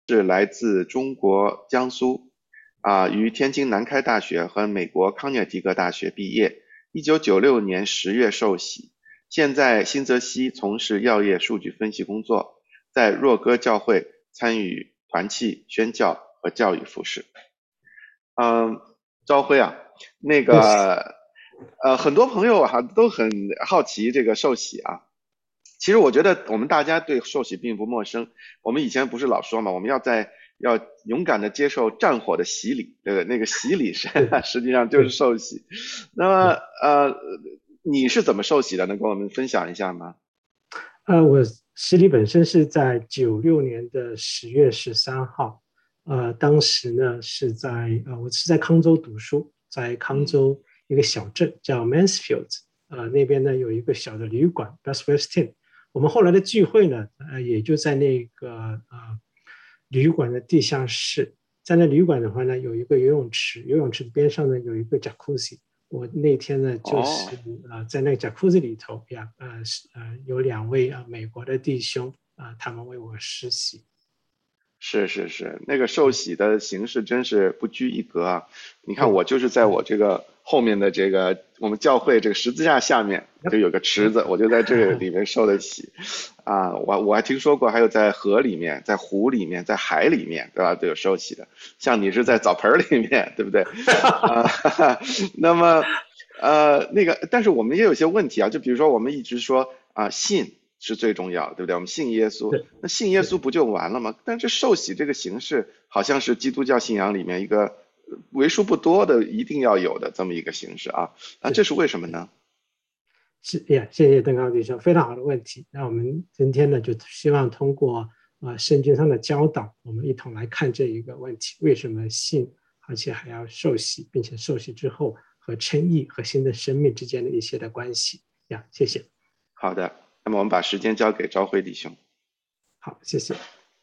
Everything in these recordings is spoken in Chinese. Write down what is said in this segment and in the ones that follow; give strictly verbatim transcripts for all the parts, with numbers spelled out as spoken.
是来自中国江苏，啊，于天津南开大学和美国康涅狄格大学毕业，一九九六年十月受洗，现在新泽西从事药业数据分析工作，在若戈教会参与团契、宣教和教育服饰。嗯，朝晖啊，那是个呃，很多朋友哈都很好奇这个受洗啊。其实我觉得我们大家对受洗并不陌生。我们以前不是老说嘛，我们要在要勇敢的接受战火的洗礼，对不对？那个洗礼是是实际上就是是受洗。那么是， 呃，你是怎么受洗的？能跟我们分享一下吗？ 呃，我洗礼本身是在九六年的十月十三号，呃，当时呢是在呃，我是在康州读书，在康嗯， 州一个小镇叫 Mansfield，呃，那边呢有一个小的旅馆 Best Westin，我们后来的聚会呢，呃，也就在那个呃旅馆的地下室，在那旅馆的话呢，有一个游泳池，游泳池边上呢有一个 jacuzzi，我那天呢，就是哦。 呃在那个 jacuzzi 里头呀，呃是呃有两位啊、呃、美国的弟兄啊、呃，他们为我施洗。 是是是，那个受洗的形式真是不拘一格啊！你看， 对， 我就是在我这个后面的这个我们教会这个十字架下面就有个池子，我就在这个里面受的洗啊。我我还听说过，还有在河里面、在湖里面、在海里面，对吧？都有受洗的。像你是在澡盆儿里面，对不对？啊，那么呃那个，但是我们也有些问题啊，就比如说我们一直说啊，信是最重要的，对不对？我们信耶稣。 是那信耶稣是不就完了吗？但这受洗这个形式，好像是基督教信仰里面一个呃为数不多的一定要有的这么一个形式啊。啊，这是是为什么呢？ 是呀，谢谢邓刚弟兄，非常好的问题。那我们今天呢，就希望通过呃圣经上的教导，我们一同来看这一个问题：为什么信，而且还要受洗，并且受洗之后和称义和新的生命之间的一些的关系呀？谢谢。 好的，那么我们把时间交给朝晖弟兄。 好，谢谢。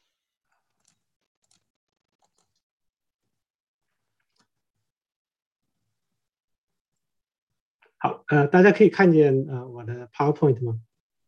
好，呃，大家可以看见呃我的 PowerPoint 吗？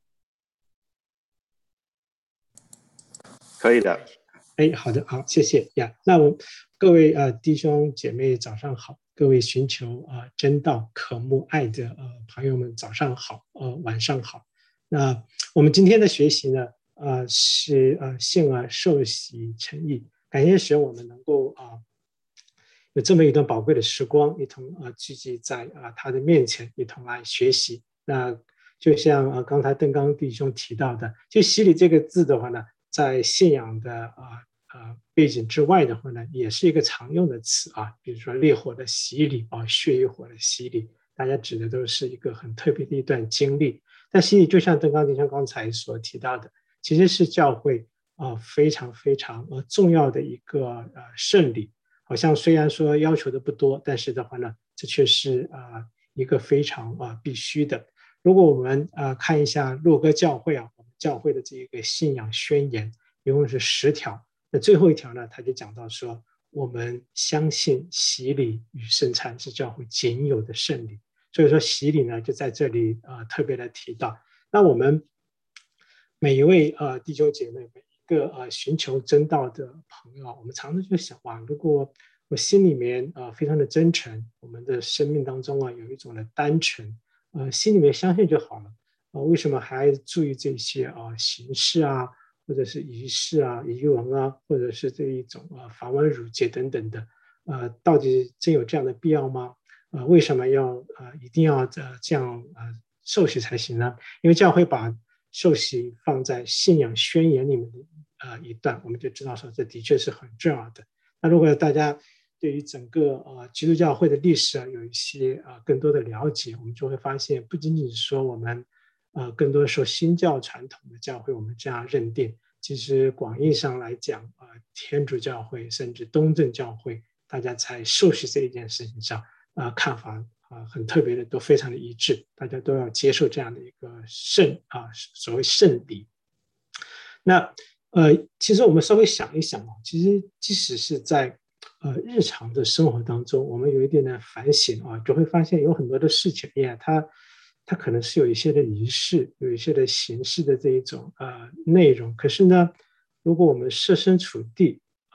可以的。 哎，好的，好，谢谢呀。那我各位呃弟兄姐妹早上好，各位寻求啊、呃、真道、渴慕爱的呃朋友们早上好，呃晚上好。那我们今天的学习呢，呃是呃信而受洗成义，感谢神，我们能够啊、呃有这么一段宝贵的时光，一同啊、呃聚集在啊、呃他的面前，一同来学习。那就像呃刚才邓刚弟兄提到的，就洗礼这个字的话呢，在信仰的啊呃背景之外的话呢，也是一个常用的词啊，比如说烈火的洗礼啊，血与火的洗礼，大家指的都是一个很特别的一段经历。但洗礼就像邓刚弟兄刚才所提到的，其实是教会啊、呃、非常非常呃重要的一个呃圣礼。好像虽然说要求的不多，但是的话呢，这却是啊、呃、一个非常啊、呃、必须的。如果我们呃看一下洛哥教会啊，我们教会的这个信仰宣言，一共是十条。那最后一条呢，他就讲到说，我们相信洗礼与圣餐是教会仅有的圣礼。所以说洗礼呢，就在这里呃特别的提到。那我们每一位呃弟兄姐妹，每一个呃寻求真道的朋友，我们常常就想哇，如果我心里面呃非常的真诚，我们的生命当中啊有一种的单纯，呃心里面相信就好了。呃，为什么还注意这些啊、呃、形式啊，或者是仪式啊、仪文啊，或者是这一种啊、呃、繁文缛节等等的？呃，到底真有这样的必要吗？呃，为什么要呃一定要呃这样呃受洗才行呢？因为教会把受洗放在信仰宣言里面的呃一段，我们就知道说这的确是很重要的。那如果大家对于整个呃基督教会的历史啊有一些呃更多的了解，我们就会发现，不仅仅是说我们呃更多受新教传统的教会我们这样认定，其实广义上来讲，呃天主教会甚至东正教会，大家在受洗这一件事情上啊、呃、看法啊、呃、很特别的，都非常的一致，大家都要接受这样的一个圣啊所谓圣礼。那呃，其实我们稍微想一想啊，其实即使是在呃日常的生活当中，我们有一点的反省啊，就会发现有很多的事情呀，它它可能是有一些的仪式，有一些的形式的这一种呃内容，可是呢，如果我们设身处地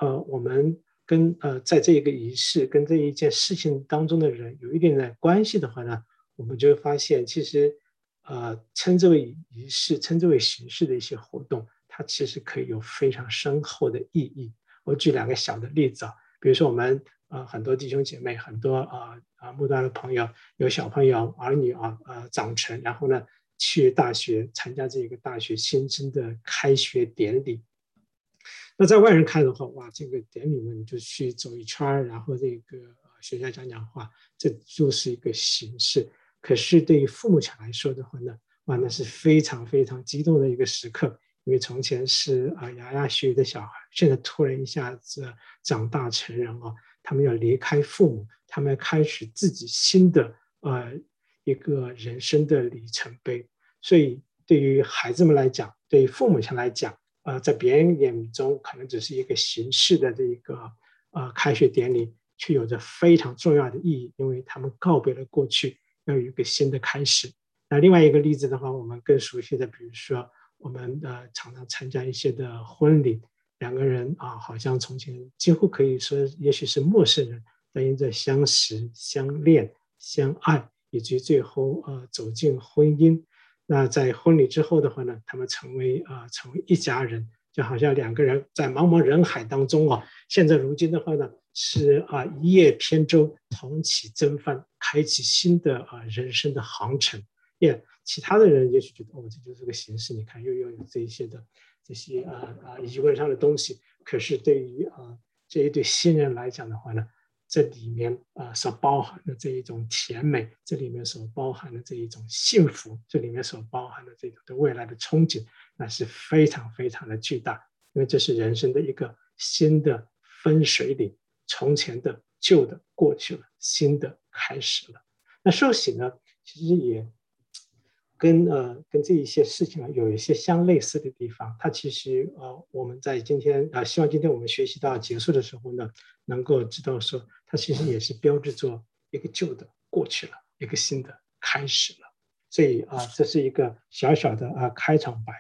呃我们跟呃在这一个仪式跟这一件事情当中的人有一点点关系的话呢，我们就会发现其实呃称之为仪式称之为形式的一些活动，它其实可以有非常深厚的意义。我举两个小的例子啊，比如说我们呃很多弟兄姐妹，很多啊啊慕道的朋友，有小朋友儿女啊呃长成，然后呢去大学参加这个大学新生的开学典礼。那在外人看的话，哇，这个典礼呢，你就去走一圈，然后这个学校讲讲话，这就是一个形式。可是对于父母亲来说的话呢，哇，那是非常非常激动的一个时刻，因为从前是啊牙牙学语的小孩，现在突然一下子长大成人啊，他们要离开父母，他们要开始自己新的呃一个人生的里程碑。所以对于孩子们来讲，对于父母亲来讲，呃，在别人眼中可能只是一个形式的这一个呃开学典礼，却有着非常重要的意义，因为他们告别了过去，要有一个新的开始。那另外一个例子的话，我们更熟悉的，比如说我们呃常常参加一些的婚礼，两个人啊，好像从前几乎可以说，也许是陌生人，但因着相识、相恋、相爱，以及最后呃走进婚姻。那在婚礼之后的话呢，他们成为啊、呃、成为一家人，就好像两个人在茫茫人海当中啊，现在如今的话呢，是啊、呃、一叶扁舟，同起征帆，开启新的啊、呃、人生的航程。也、yeah, 其他的人也许觉得哦，这就是个形式，你看又又有这一些的这些啊啊、呃、疑问上的东西。可是对于啊、呃、这一对新人来讲的话呢，这里面啊、呃、所包含的这一种甜美，这里面所包含的这一种幸福，这里面所包含的这种对未来的憧憬，那是非常非常的巨大，因为这是人生的一个新的分水岭，从前的旧的过去了，新的开始了。那受洗呢，其实也跟呃跟这一些事情啊有一些相类似的地方。它其实呃我们在今天啊、呃，希望今天我们学习到结束的时候呢，能够知道说，它其实也是标志着一个旧的过去了，一个新的开始了。所以啊、呃，这是一个小小的啊、呃、开场白。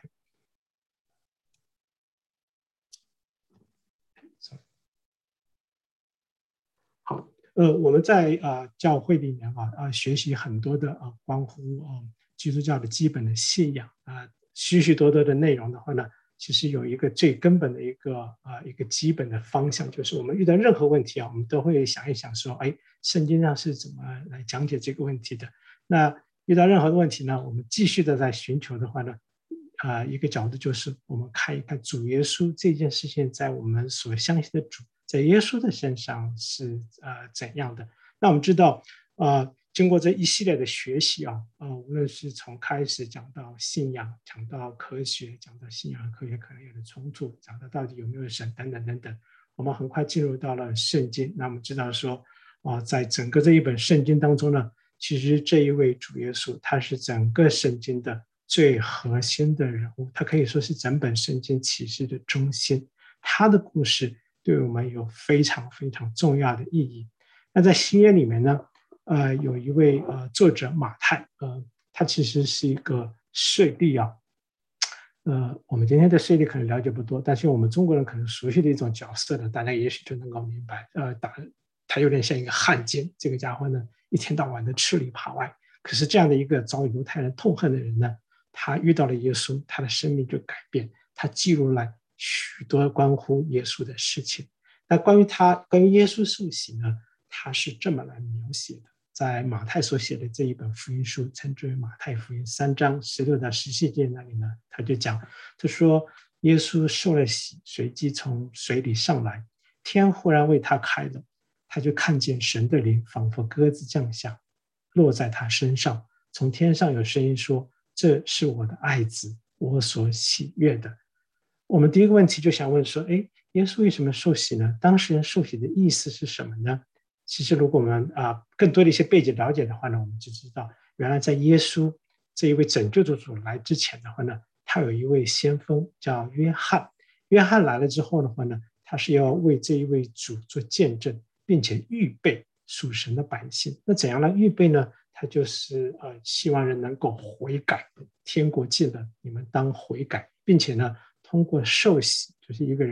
好，呃，我们在啊、呃、教会里面啊啊、呃、学习很多的啊、呃、关乎啊、呃、基督教的基本的信仰啊、呃，许许多多的内容的话呢，其实有一个最根本的一个啊、呃、一个基本的方向，就是我们遇到任何问题啊，我们都会想一想说，哎，圣经上是怎么来讲解这个问题的？那遇到任何的问题呢，我们继续的在寻求的话呢，啊、呃，一个角度就是我们看一看主耶稣这件事情在我们所相信的主。在耶稣的身上是呃怎样的？那我们知道，呃，经过这一系列的学习啊，呃，无论是从开始讲到信仰，讲到科学，讲到信仰和科学可能有的冲突，讲到到底有没有神等等等等，我们很快进入到了圣经。那我们知道说，啊、呃，在整个这一本圣经当中呢，其实这一位主耶稣他是整个圣经的最核心的人物，他可以说是整本圣经启示的中心，他的故事对我们有非常非常重要的意义。那在新约里面呢，呃，有一位呃作者马太，呃，他其实是一个税吏啊，呃，我们今天对税吏可能了解不多，但是我们中国人可能熟悉的一种角色呢，大家也许就能够明白，呃，打他有点像一个汉奸，这个家伙呢，一天到晚的吃里扒外。可是这样的一个遭犹太人痛恨的人呢，他遇到了耶稣，他的生命就改变，他记录了许多关乎耶稣的事情。那关于他，关于耶稣受洗呢，他是这么来描写的，在马太所写的这一本福音书，称之为马太福音三章十六到十七节那里呢，他就讲，他说耶稣受了洗，随即从水里上来，天忽然为他开了，他就看见神的灵仿佛鸽子降下，落在他身上，从天上有声音说：“这是我的爱子，我所喜悦的。”我们第一个问题就想问说，哎，耶稣为什么受洗呢？当事人受洗的意思是什么呢？其实，如果我们啊、呃、更多的一些背景了解的话呢，我们就知道，原来在耶稣这一位拯救主主来之前的话呢，他有一位先锋叫约翰。约翰来了之后的话呢，他是要为这一位主做见证，并且预备属神的百姓。那怎样来预备呢？他就是呃希望人能够悔改，天国近了，你们当悔改，并且呢，通过受洗，就是一个人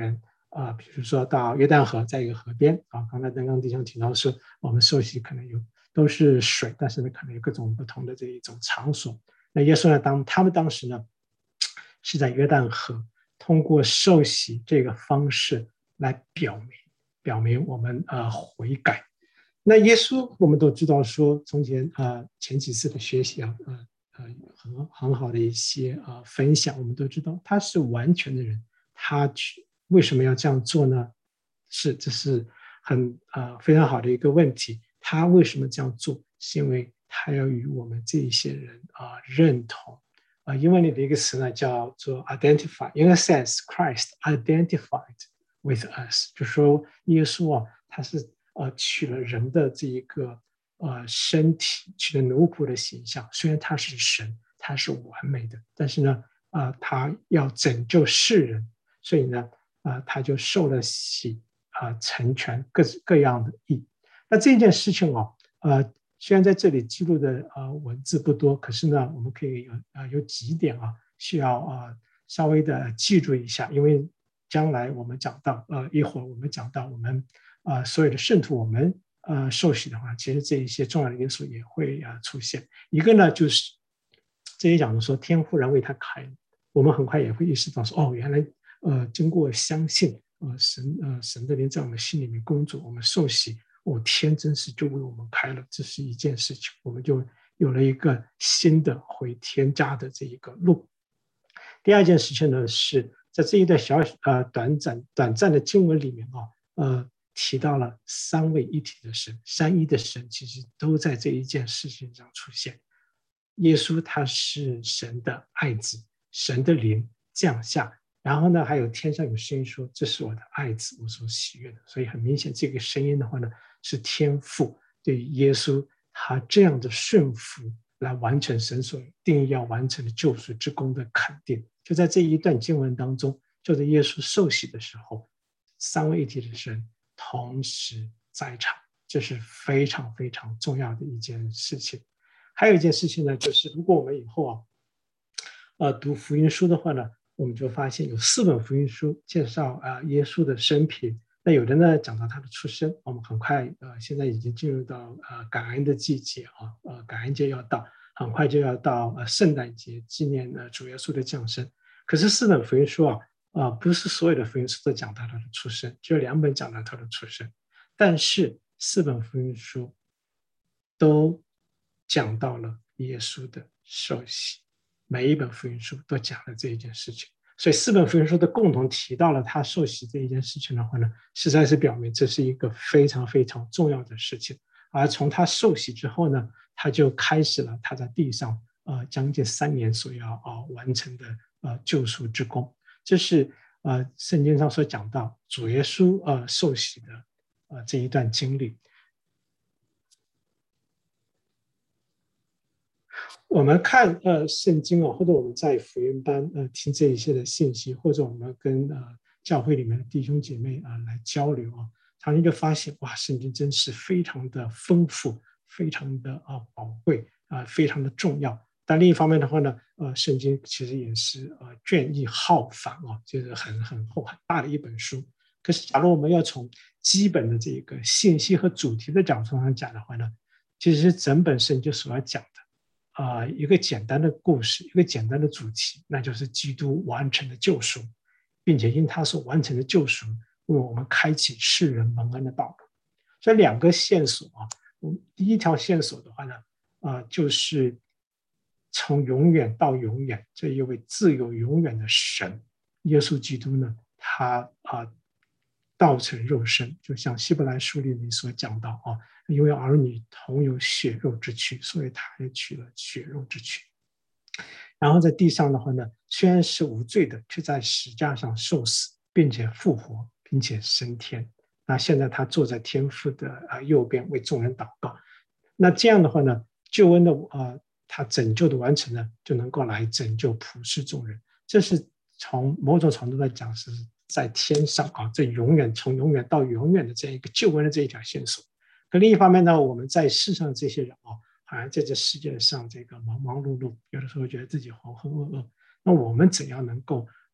啊，比如说到约旦河，在一个河边啊，刚才刚刚弟兄提到说，我们受洗可能有都是水，但是呢，可能有各种不同的这一种场所。那耶稣呢，当他们当时呢是在约旦河，通过受洗这个方式来表明表明我们呃悔改。那耶稣我们都知道说，从前呃前几次的学习啊，呃呃很很好的一些呃分享，我们都知道他是完全的人，他去为什么要这样做呢？是这是很呃非常好的一个问题。他为什么这样做？是因为他要与我们这一些人啊、呃、认同。啊、呃，英文里的一个词呢叫做 identify。In a sense, Christ identified with us， 就说耶稣啊，他是呃取了人的这一个呃身体，取了奴仆的形象。虽然他是神，他是完美的，但是呢，啊、呃，他要拯救世人，所以呢，啊、呃，他就受了洗，啊、呃，成全各各样的义。那这件事情哦，呃，虽然在这里记录的呃文字不多，可是呢，我们可以有啊、呃、有几点啊需要啊、呃、稍微的记住一下，因为将来我们讲到呃一会儿我们讲到我们啊、呃、所有的圣徒我们呃受洗的话，其实这一些重要的因素也会啊、呃、出现。一个呢就是这里讲的说天父然为他开，我们很快也会意识到说哦，原来呃经过相信呃神呃神的灵在我们心里面工作，我们受洗。哦，天真是就为我们开了，这是一件事情，我们就有了一个新的回天家的这一个路。第二件事情呢，是在这一段小呃短暂短暂的经文里面啊，呃提到了三位一体的神，三一的神其实都在这一件事情上出现。耶稣他是神的爱子，神的灵降下。然后呢，还有天上有声音说：“这是我的爱子，我所喜悦的。”所以很明显，这个声音的话呢，是天父对耶稣他这样的顺服来完成神所定义要完成的救赎之功的肯定。就在这一段经文当中，就在耶稣受洗的时候，三位一体的神同时在场，这是非常非常重要的一件事情。还有一件事情呢，就是如果我们以后啊，呃，读福音书的话呢，我们就发现有四本福音书介绍啊、呃、耶稣的生平。那有的呢讲到他的出生，我们很快呃现在已经进入到呃感恩的季节啊，呃感恩节要到，很快就要到呃圣诞节纪念呃主耶稣的降生。可是四本福音书啊啊、呃、不是所有的福音书都讲到他的出生，只有两本讲到他的出生，但是四本福音书都讲到了耶稣的受洗。每一本福音书都讲了这一件事情，所以四本福音书都共同提到了他受洗这一件事情的话呢，实在是表明这是一个非常非常重要的事情。而从他受洗之后呢，他就开始了他在地上呃将近三年所要啊、呃、完成的呃救赎之功。这是呃圣经上所讲到主耶稣呃受洗的呃这一段经历。我们看呃圣经哦，或者我们在福音班呃听这一些的信息，或者我们跟呃教会里面的弟兄姐妹啊、呃、来交流啊，常常就发现哇，圣经真是非常的丰富，非常的啊、呃、宝贵啊、呃，非常的重要。但另一方面的话呢，呃，圣经其实也是呃卷帙浩繁啊，就是很很厚很大的一本书。可是，假如我们要从基本的这个信息和主题的角度上讲的话呢，其实整本圣经所要讲的。啊、呃，一个简单的故事，一个简单的主题，那就是基督完成的救赎，并且因他所完成的救赎，为我们开启世人蒙恩的道路。这两个线索啊，我们第一条线索的话呢，啊、呃，就是从永远到永远这一位自有永远的神耶稣基督呢，他啊、呃、道成肉身，就像希伯来书里面所讲到啊。因为儿女同有血肉之躯，所以他也取了血肉之躯。然后在地上的话呢，虽然是无罪的，却在石架上受死，并且复活，并且升天。那现在他坐在天父的右边，为众人祷告。那这样的话呢，救恩的呃，他拯救的完成呢，就能够来拯救普世众人。这是从某种程度来讲，是在天上啊，这永远从永远到永远的这样一个救恩的这一条线索。可另一方面呢，我们在世上这些人啊，好像在这世界上这个忙忙碌碌，有的时候觉得自己浑浑噩噩。那我们怎样能够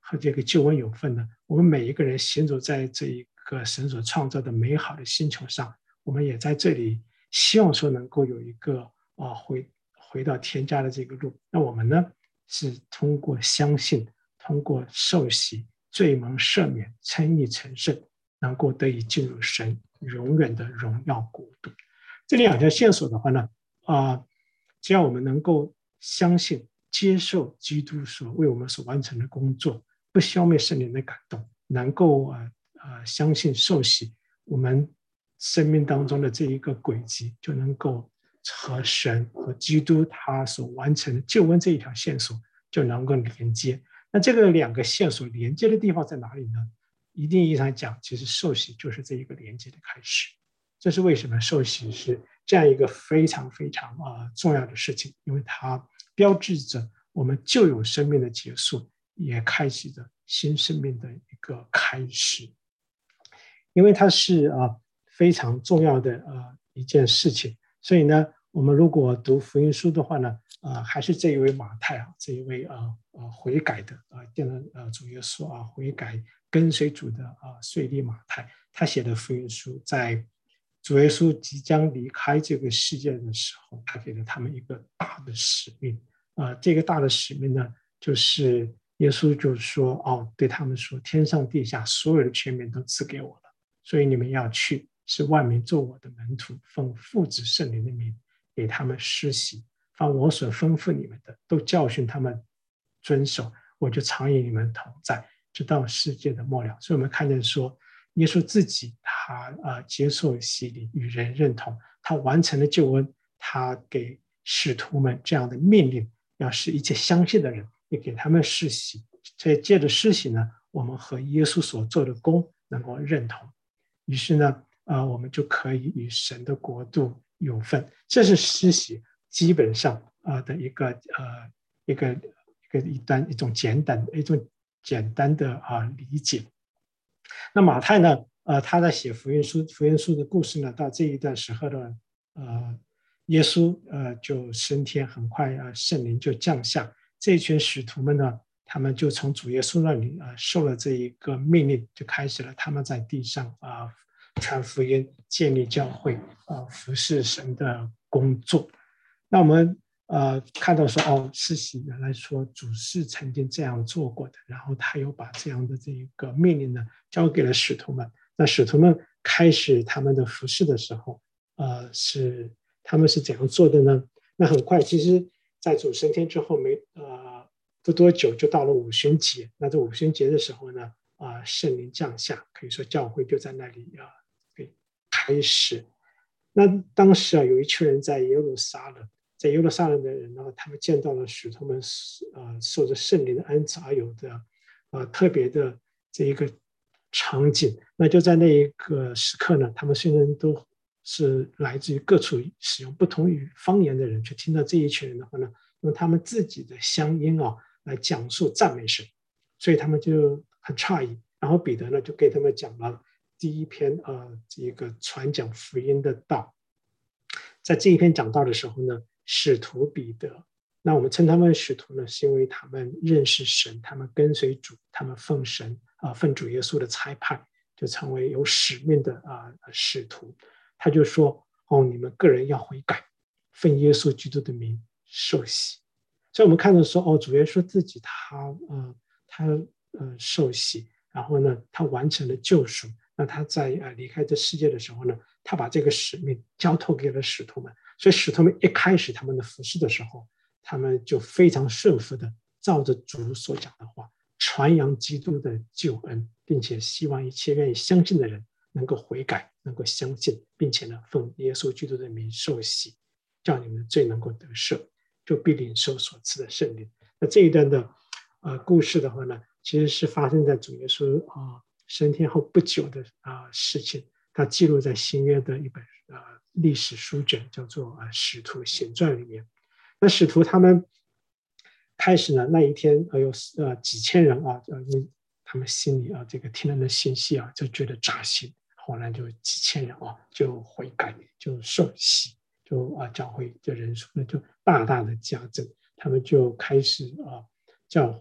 和这个救恩有份呢？我们每一个人行走在这一个神所创造的美好的星球上，我们也在这里希望说能够有一个啊、呃、回回到天家的这个路。那我们呢是通过相信，通过受洗，罪蒙赦免，称义成圣，能够得以进入神永远的荣耀国度。这两条线索的话呢，啊、呃，只要我们能够相信、接受基督所为我们所完成的工作，不消灭圣灵的感动，能够啊啊、呃、相信受洗，我们生命当中的这一个轨迹就能够和神和基督他所完成的救恩这一条线索就能够连接。那这个两个线索连接的地方在哪里呢？一定意义上讲，其实受洗就是这一个连接的开始。这是为什么受洗是这样一个非常非常啊、呃、重要的事情，因为它标志着我们旧有生命的结束，也开启着新生命的一个开始。因为它是啊、呃、非常重要的呃一件事情，所以呢，我们如果读福音书的话呢，呃，还是这一位马太啊，这一位啊呃悔改的啊，见了呃主耶稣啊悔改跟随主的啊税吏马太，他写的福音书，在主耶稣即将离开这个世界的时候，他给了他们一个大的使命啊、呃，这个大的使命呢，就是耶稣就说哦，对他们说，天上地下所有的权柄都赐给我了，所以你们要去，使万民做我的门徒，奉父子圣灵的名给他们施洗，把我所吩咐你们的都教训他们遵守，我就常与你们同在，直到世界的末了。所以我们看见说，耶稣自己他呃接受洗礼，与人认同，他完成了救恩，他给使徒们这样的命令，要使一切相信的人也给他们施洗。所以借着施洗呢，我们和耶稣所做的功能够认同，于是呢，呃，我们就可以与神的国度有份。这是施洗基本上啊、呃、的一个呃一个一个一单一种简单一种简单的啊、呃、理解。那马太呢，呃，他在写福音书福音书的故事呢，到这一段时候的呃，耶稣呃就升天，很快啊、呃，圣灵就降下，这一群使徒们呢，他们就从主耶稣那里啊、呃、受了这一个命令，就开始了他们在地上啊、呃、传福音、建立教会啊、呃、服侍神的工作。那我们呃看到说哦，施洗原来说主是曾经这样做过的，然后他又把这样的这一个命令呢交给了使徒们。那使徒们开始他们的服侍的时候，呃，是他们是怎样做的呢？那很快，其实在主升天之后没呃不多久就到了五旬节。那这五旬节的时候呢，啊、呃，圣灵降下，可以说教会就在那里啊、呃、开始。那当时啊，有一群人在耶路撒冷。在耶路撒冷的人呢，他们见到了使徒们呃受着圣灵的恩赐而有的呃特别的这一个场景。那就在那一个时刻呢，他们虽然都是来自于各处使用不同语方言的人，却听到这一群人的话呢，用他们自己的乡音啊来讲述赞美神，所以他们就很诧异。然后彼得呢就给他们讲了第一篇呃这个传讲福音的道。在这一篇讲道的时候呢，使徒彼得，那我们称他们使徒呢，是因为他们认识神，他们跟随主，他们奉神啊、呃、奉主耶稣的差派，就成为有使命的啊、呃、使徒。他就说哦，你们个人要悔改，奉耶稣基督的名受洗。所以我们看到说哦，主耶稣自己他呃他呃受洗，然后呢，他完成了救赎。那他在呃离开这世界的时候呢，他把这个使命交托给了使徒们。所以使徒们一开始他们的服事的时候，他们就非常顺服的照着主所讲的话，传扬基督的救恩，并且希望一切愿意相信的人能够悔改，能够相信，并且呢，奉耶稣基督的名受洗，叫你们的罪能够得赦，就必领受所赐的圣灵。那这一段的呃故事的话呢，其实是发生在主耶稣啊、呃、升天后不久的啊、呃、事情。它记录在新约的一本呃历史书卷，叫做《呃使徒行传》里面。那使徒他们开始呢，那一天呃有呃几千人啊，呃因为他们心里啊这个听了的信息啊，就觉得扎心，后来就几千人啊就悔改，就受洗，就啊教会的人数呢就大大的加增，他们就开始啊叫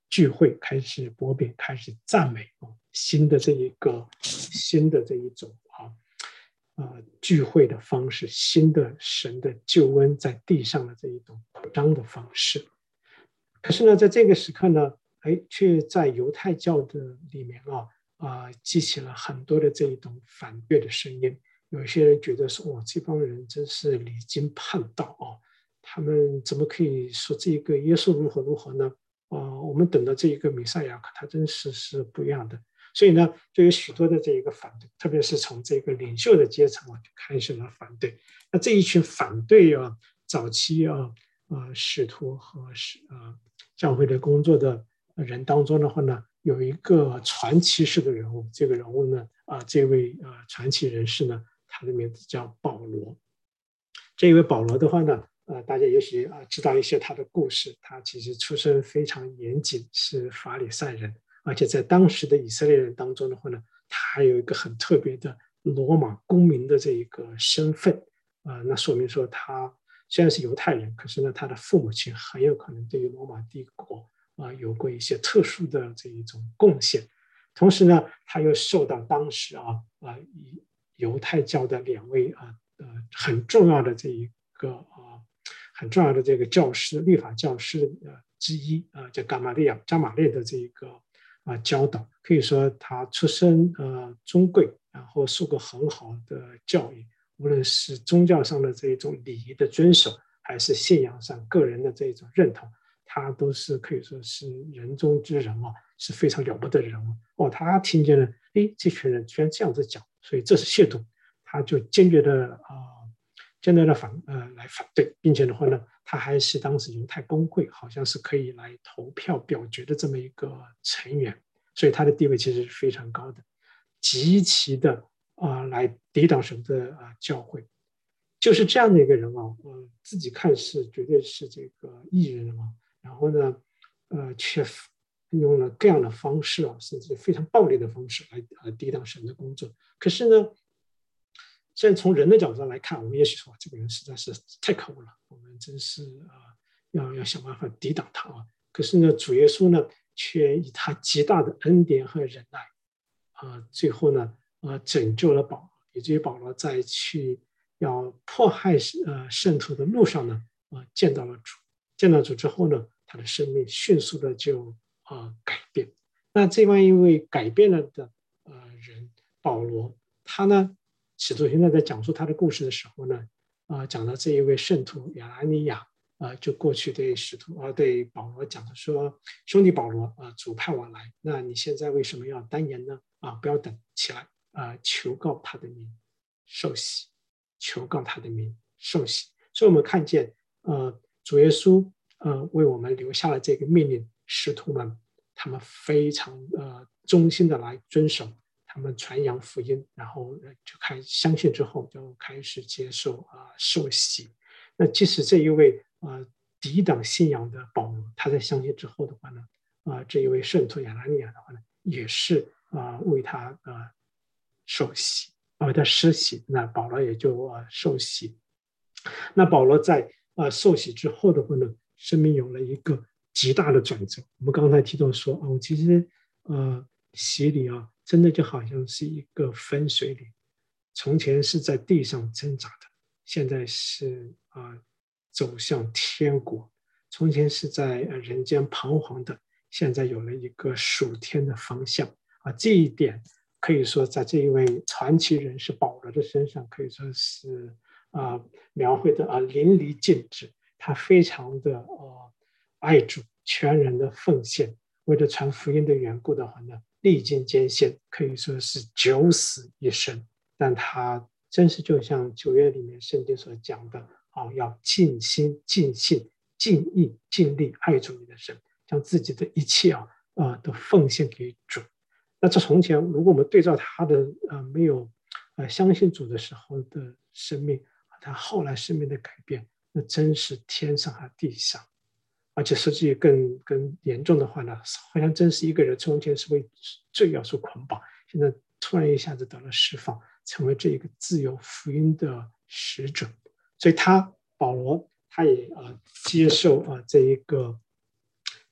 聚会，开始褒贬，开始赞美啊，新的这一个新的这一种啊呃聚会的方式，新的神的救恩在地上的这一种扩张的方式。可是呢，在这个时刻呢，哎，却在犹太教的里面啊啊、呃，激起了很多的这一种反对的声音。有一些人觉得说，哇，这帮人真是离经叛道啊！他们怎么可以说这个耶稣如何如何呢？啊、呃，我们等到这一个弥赛亚，他真是是不一样的。所以呢，就有许多的这一个反对，特别是从这个领袖的阶层啊，就开始了反对。那这一群反对啊，早期啊，呃，使徒和使呃教会的工作的人当中的话呢，有一个传奇式的人物，这个人物呢，啊、呃，这位呃传奇人士呢，他的名字叫保罗。这一位保罗的话呢，呃，大家也许啊、呃、知道一些他的故事。他其实出身非常严谨，是法利赛人，而且在当时的以色列人当中的话呢，他还有一个很特别的罗马公民的这一个身份。啊、呃，那说明说他虽然是犹太人，可是呢，他的父母亲很有可能对于罗马帝国啊、呃、有过一些特殊的这一种贡献。同时呢，他又受到当时啊啊、呃、犹太教的两位啊呃很重要的这一个啊很重要的这个教师，律法教师呃之一啊、呃、叫伽马利亚加马列的这一个啊、呃、教导。可以说他出身呃尊贵，然后受过很好的教育，无论是宗教上的这一种礼仪的遵守，还是信仰上个人的这一种认同，他都是可以说是人中之人啊，是非常了不得的人物哦。他听见了，哎，这群人居然这样子讲，所以这是亵渎，他就坚决的啊、呃，坚决的反呃来反对，并且的话呢，他还是当时犹太公会好像是可以来投票表决的这么一个成员，所以他的地位其实是非常高的，极其的啊、呃、来抵挡神的啊、呃、教会。就是这样的一个人啊，呃，自己看是绝对是这个艺人啊，然后呢，呃，却用了各样的方式啊，甚至非常暴力的方式来呃抵挡神的工作。可是呢，现在从人的角度上来看，我们也许说这个人实在是太可恶了，我们真是啊、呃、要要想办法抵挡他啊。可是呢，主耶稣呢，却以他极大的恩典和忍耐啊、呃，最后呢，呃，拯救了保罗，以至于保罗在去要迫害呃圣徒的路上呢，啊、呃，见到了主，见到主之后呢，他的生命迅速的就啊、呃、改变。那这样一位改变了的呃人，保罗，他呢，使徒行传在讲述他的故事的时候呢，啊、呃，讲到这一位圣徒亚拿尼亚，啊、呃，就过去对使徒啊、呃、对保罗讲的说，兄弟保罗啊、呃，主派我来，那你现在为什么要单言呢？啊，不要等，起来啊、呃，求告他的名，受洗。求告他的名，受洗。所以我们看见，呃，主耶稣呃为我们留下了这个命令，使徒们他们非常呃忠心的来遵守，他们传扬福音，然后就开相信之后就开始接受啊、呃、受洗。那即使这一位呃抵挡信仰的保罗，他在相信之后的话呢，啊、呃、这一位圣徒亚拿尼亚的话呢，也是啊、呃、为他呃受洗。为他施洗，那保罗也就呃受洗。那保罗在呃受洗之后的话呢，生命有了一个极大的转折。我们刚才提到说，哦，其实呃洗礼啊，真的就好像是一个分水岭，从前是在地上挣扎的，现在是啊、呃、走向天国；从前是在呃人间彷徨的，现在有了一个属天的方向啊。这一点可以说，在这一位传奇人士保罗的身上，可以说是啊、呃、描绘的啊淋漓尽致。他非常的呃爱主，全然的奉献，为了传福音的缘故的话呢，历尽艰险，可以说是九死一生。但他真是就像旧约里面圣经所讲的，啊，要尽心、尽性、尽意、尽力爱主你的神，将自己的一切啊啊、呃、都奉献给主。那这从前，如果我们对照他的呃没有呃相信主的时候的生命，他后来生命的改变，那真是天上和地上。而且实际更更严重的话呢，好像真是一个人从前是为罪要受捆绑，现在突然一下子得了释放，成为这一个自由福音的使者。所以他保罗他也啊、呃、接受啊、呃、这一个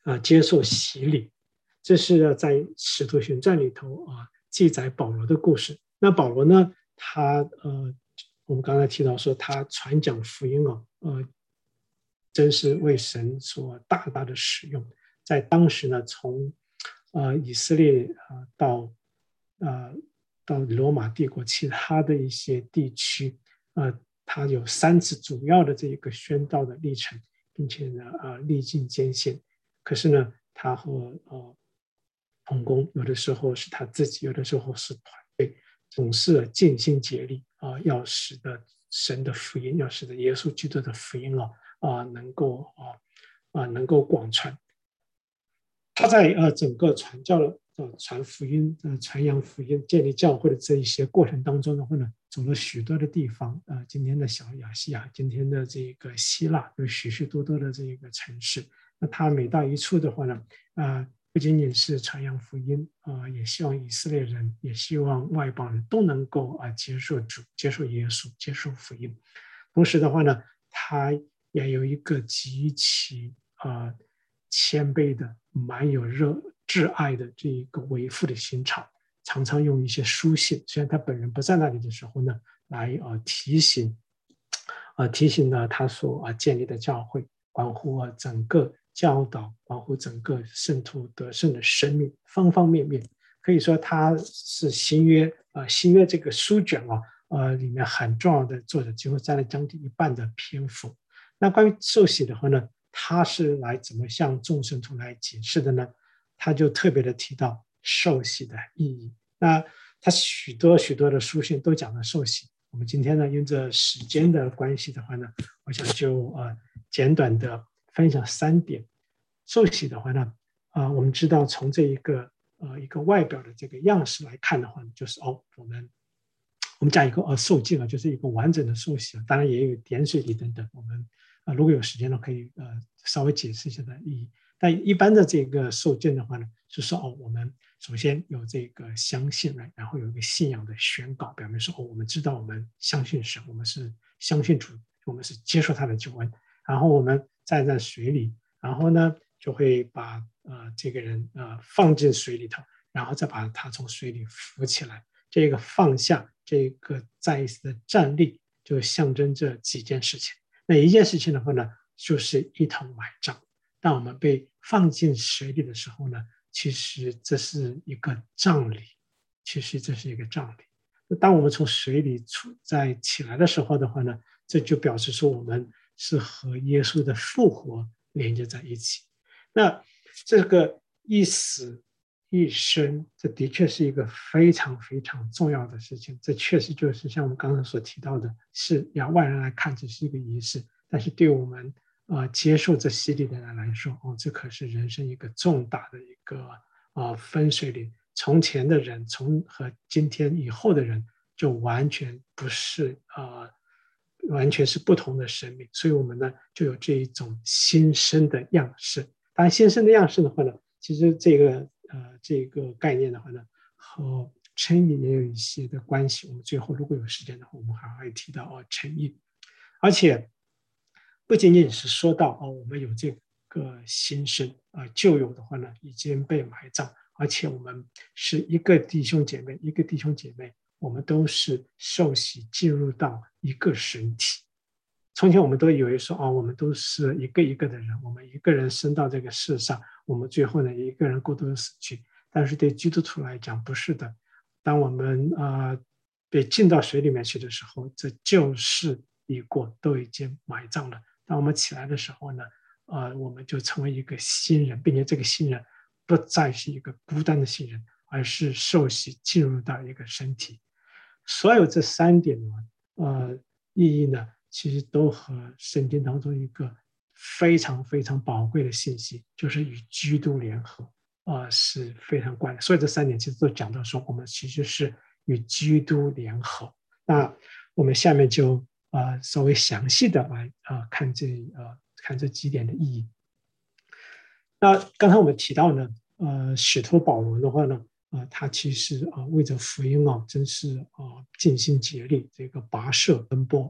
啊接受洗礼。这是在《使徒行传》里头啊记载保罗的故事。那保罗呢，他呃，我们刚才提到说他传讲福音啊，呃，真是为神所大大的使用。在当时呢，从呃以色列啊、呃、到呃到罗马帝国其他的一些地区，呃，他有三次主要的这一个宣道的历程，并且呢，呃，历尽艰险。可是呢，他和呃同工有的时候是他自己，有的时候是团队，总是尽心竭力啊、呃，要使得神的福音，要使得耶稣基督的福音啊啊、呃、能够啊啊、呃、能够广传。他在呃整个传教的呃传福音、呃传扬福音、建立教会的这一些过程当中的话呢，走了许多的地方。呃，今天的小亚细亚，今天的这个希腊，有许许多多的这个城市。那他每到一处的话呢，啊、呃，不仅仅是传扬福音啊、呃，也希望以色列人，也希望外邦人都能够啊、呃、接受主、接受耶稣、接受福音。同时的话呢，他也有一个极其啊、呃、谦卑的、蛮有热挚爱的这一个为父的心肠，常常用一些书信，虽然他本人不在那里的时候呢，来呃提醒，呃提醒了他所啊建立的教会，关乎啊整个教导，关乎整个圣徒得胜的生命方方面面。可以说他是新约啊、呃、新约这个书卷啊呃里面很重要的作者，几乎占了将近一半的篇幅。那关于受洗的话呢，他是来怎么向众圣徒来解释的呢？他就特别的提到受洗的意义。那他许多许多的书信都讲了受洗。我们今天呢，因着时间的关系的话呢，我想就呃简短的分享三点。受洗的话呢，啊、呃，我们知道从这一个呃一个外表的这个样式来看的话，就是哦，我们我们讲一个呃受浸啊，就是一个完整的受洗，当然也有点水礼等等。我们啊、呃、如果有时间呢，可以呃稍微解释一下它的意义。但一般的这个受浸的话呢，是说哦，我们首先有这个相信了，然后有一个信仰的宣告，表明说哦，我们知道我们相信神，我们是相信主，我们是接受他的救恩，然后我们站在水里，然后呢就会把呃这个人呃放进水里头，然后再把他从水里扶起来。这个放下，这个再一次的站立，就象征着几件事情。那一件事情的话呢，就是一同埋葬。当我们被放进水里的时候呢，其实这是一个葬礼，其实这是一个葬礼。当我们从水里出再起来的时候的话呢，这就表示说我们是和耶稣的复活连接在一起。那这个一死一生，这的确是一个非常非常重要的事情。这确实就是像我们刚才所提到的，是让外人来看只是一个仪式，但是对我们呃接受这洗礼的人来说，哦，这可是人生一个重大的一个呃分水岭。从前的人，从和今天以后的人，就完全不是呃，完全是不同的生命。所以我们呢，就有这一种新生的样式。当然，新生的样式的话呢，其实这个呃这个概念的话呢，和称义也有一些的关系。我们最后如果有时间的话，我们还会提到哦称义，而且不仅仅是说到哦我们有这个新生啊、呃，旧有的话呢已经被埋葬，而且我们是一个弟兄姐妹，一个弟兄姐妹，我们都是受洗进入到一个身体。从前我们都以为说，哦，我们都是一个一个的人，我们一个人生到这个世上，我们最后呢一个人孤独的死去。但是对基督徒来讲，不是的。当我们呃被浸到水里面去的时候，这旧事已过，都已经埋葬了。当我们起来的时候呢，呃，我们就成为一个新人，并且这个新人不再是一个孤单的新人，而是受洗进入到一个身体。所有这三点呢，呃，意义呢，其实都和圣经当中一个非常非常宝贵的信息，就是与基督联合，啊、呃，是非常关键。所以这三点其实都讲到说，我们其实是与基督联合。那我们下面就呃稍微详细的来啊、呃、看这呃看这几点的意义。那刚才我们提到呢，呃，使徒保罗的话呢，呃，他其实啊、呃、为着福音啊，真是啊、呃、尽心竭力，这个跋涉奔波。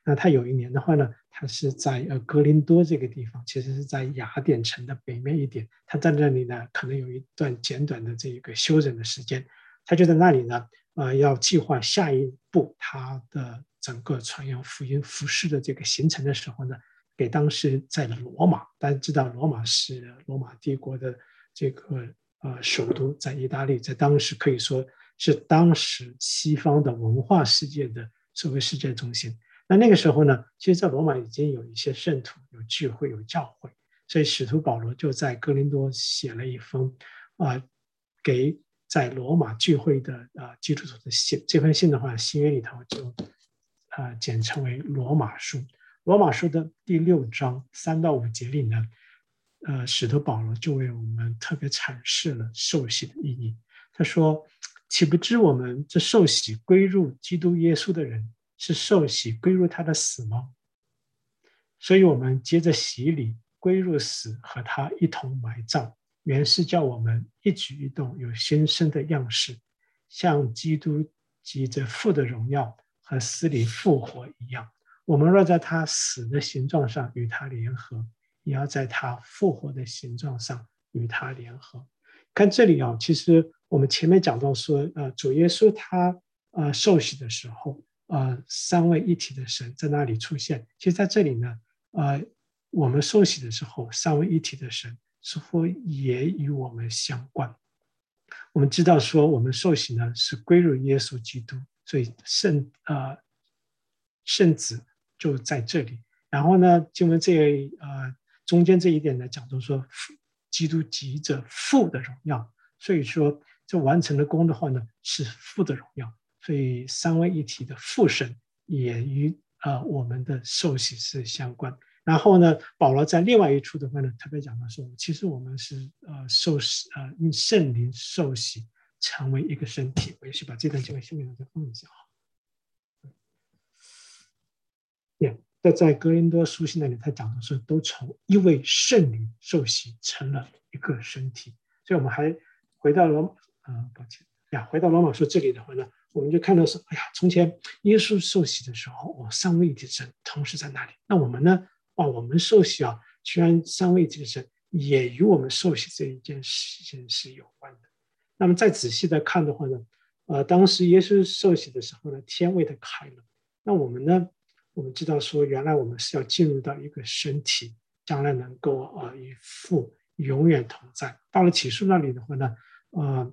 那他有一年的话呢，他是在呃格林多这个地方，其实是在雅典城的北面一点。他在那里呢，可能有一段简短的这个休整的时间。他就在那里呢，呃，要计划下一步他的整个传扬福音服饰的这个行程的时候呢，给当时在罗马，大家知道罗马是罗马帝国的这个呃首都，在意大利，在当时可以说是当时西方的文化世界的社会世界中心。那那个时候呢，其实在罗马已经有一些圣徒，有聚会，有教会，所以使徒保罗就在哥林多写了一封啊、呃、给在罗马聚会的啊、呃、基督徒的信。这封信的话，新约里头就啊、呃、简称为罗马书。罗马书的第六章三到五节里呢，呃，使徒保罗就为我们特别阐释了受洗的意义。他说：“岂不知我们这受洗归入基督耶稣的人，是受洗归入他的死吗？所以我们接着洗礼归入死，和他一同埋葬，原是叫我们一举一动有新生的样式，像基督藉着父的荣耀和死里复活一样。我们若在他死的形状上与他联合，也要在他复活的形状上与他联合。”看这里啊，其实我们前面讲到说，呃，主耶稣他呃受洗的时候，呃，三位一体的神在那里出现。其实在这里呢，呃，我们受洗的时候，三位一体的神似乎也与我们相关。我们知道说，我们受洗呢是归入耶稣基督，所以圣呃圣子就在这里。然后呢，经文这呃中间这一点呢，讲到说，基督藉着父的荣耀，所以说这完成的功的话呢，是父的荣耀。所以三位一体的父神也与呃我们的受洗是相关。然后呢，保罗在另外一处的话呢，特别讲到说，其实我们是呃受洗呃因圣灵受洗成为一个身体。我也许把这段经文下面再放一下哈。Yeah, 在在哥林多书信那里，他讲的是都从一位圣灵受洗成了一个身体。所以我们还回到罗马，呃，抱歉呀，回到罗马书这里的话呢，我们就看到说，哎呀，从前耶稣受洗的时候，哦，三位一体的神同时在那里。那我们呢？哇，我们受洗啊，居然三位一体的神也与我们受洗这一件事情是有关的。那么再仔细的看的话呢，呃，当时耶稣受洗的时候呢，天为他开了。那我们呢？我们知道说，原来我们是要进入到一个身体，将来能够呃与父永远同在。到了启示那里的话呢，呃，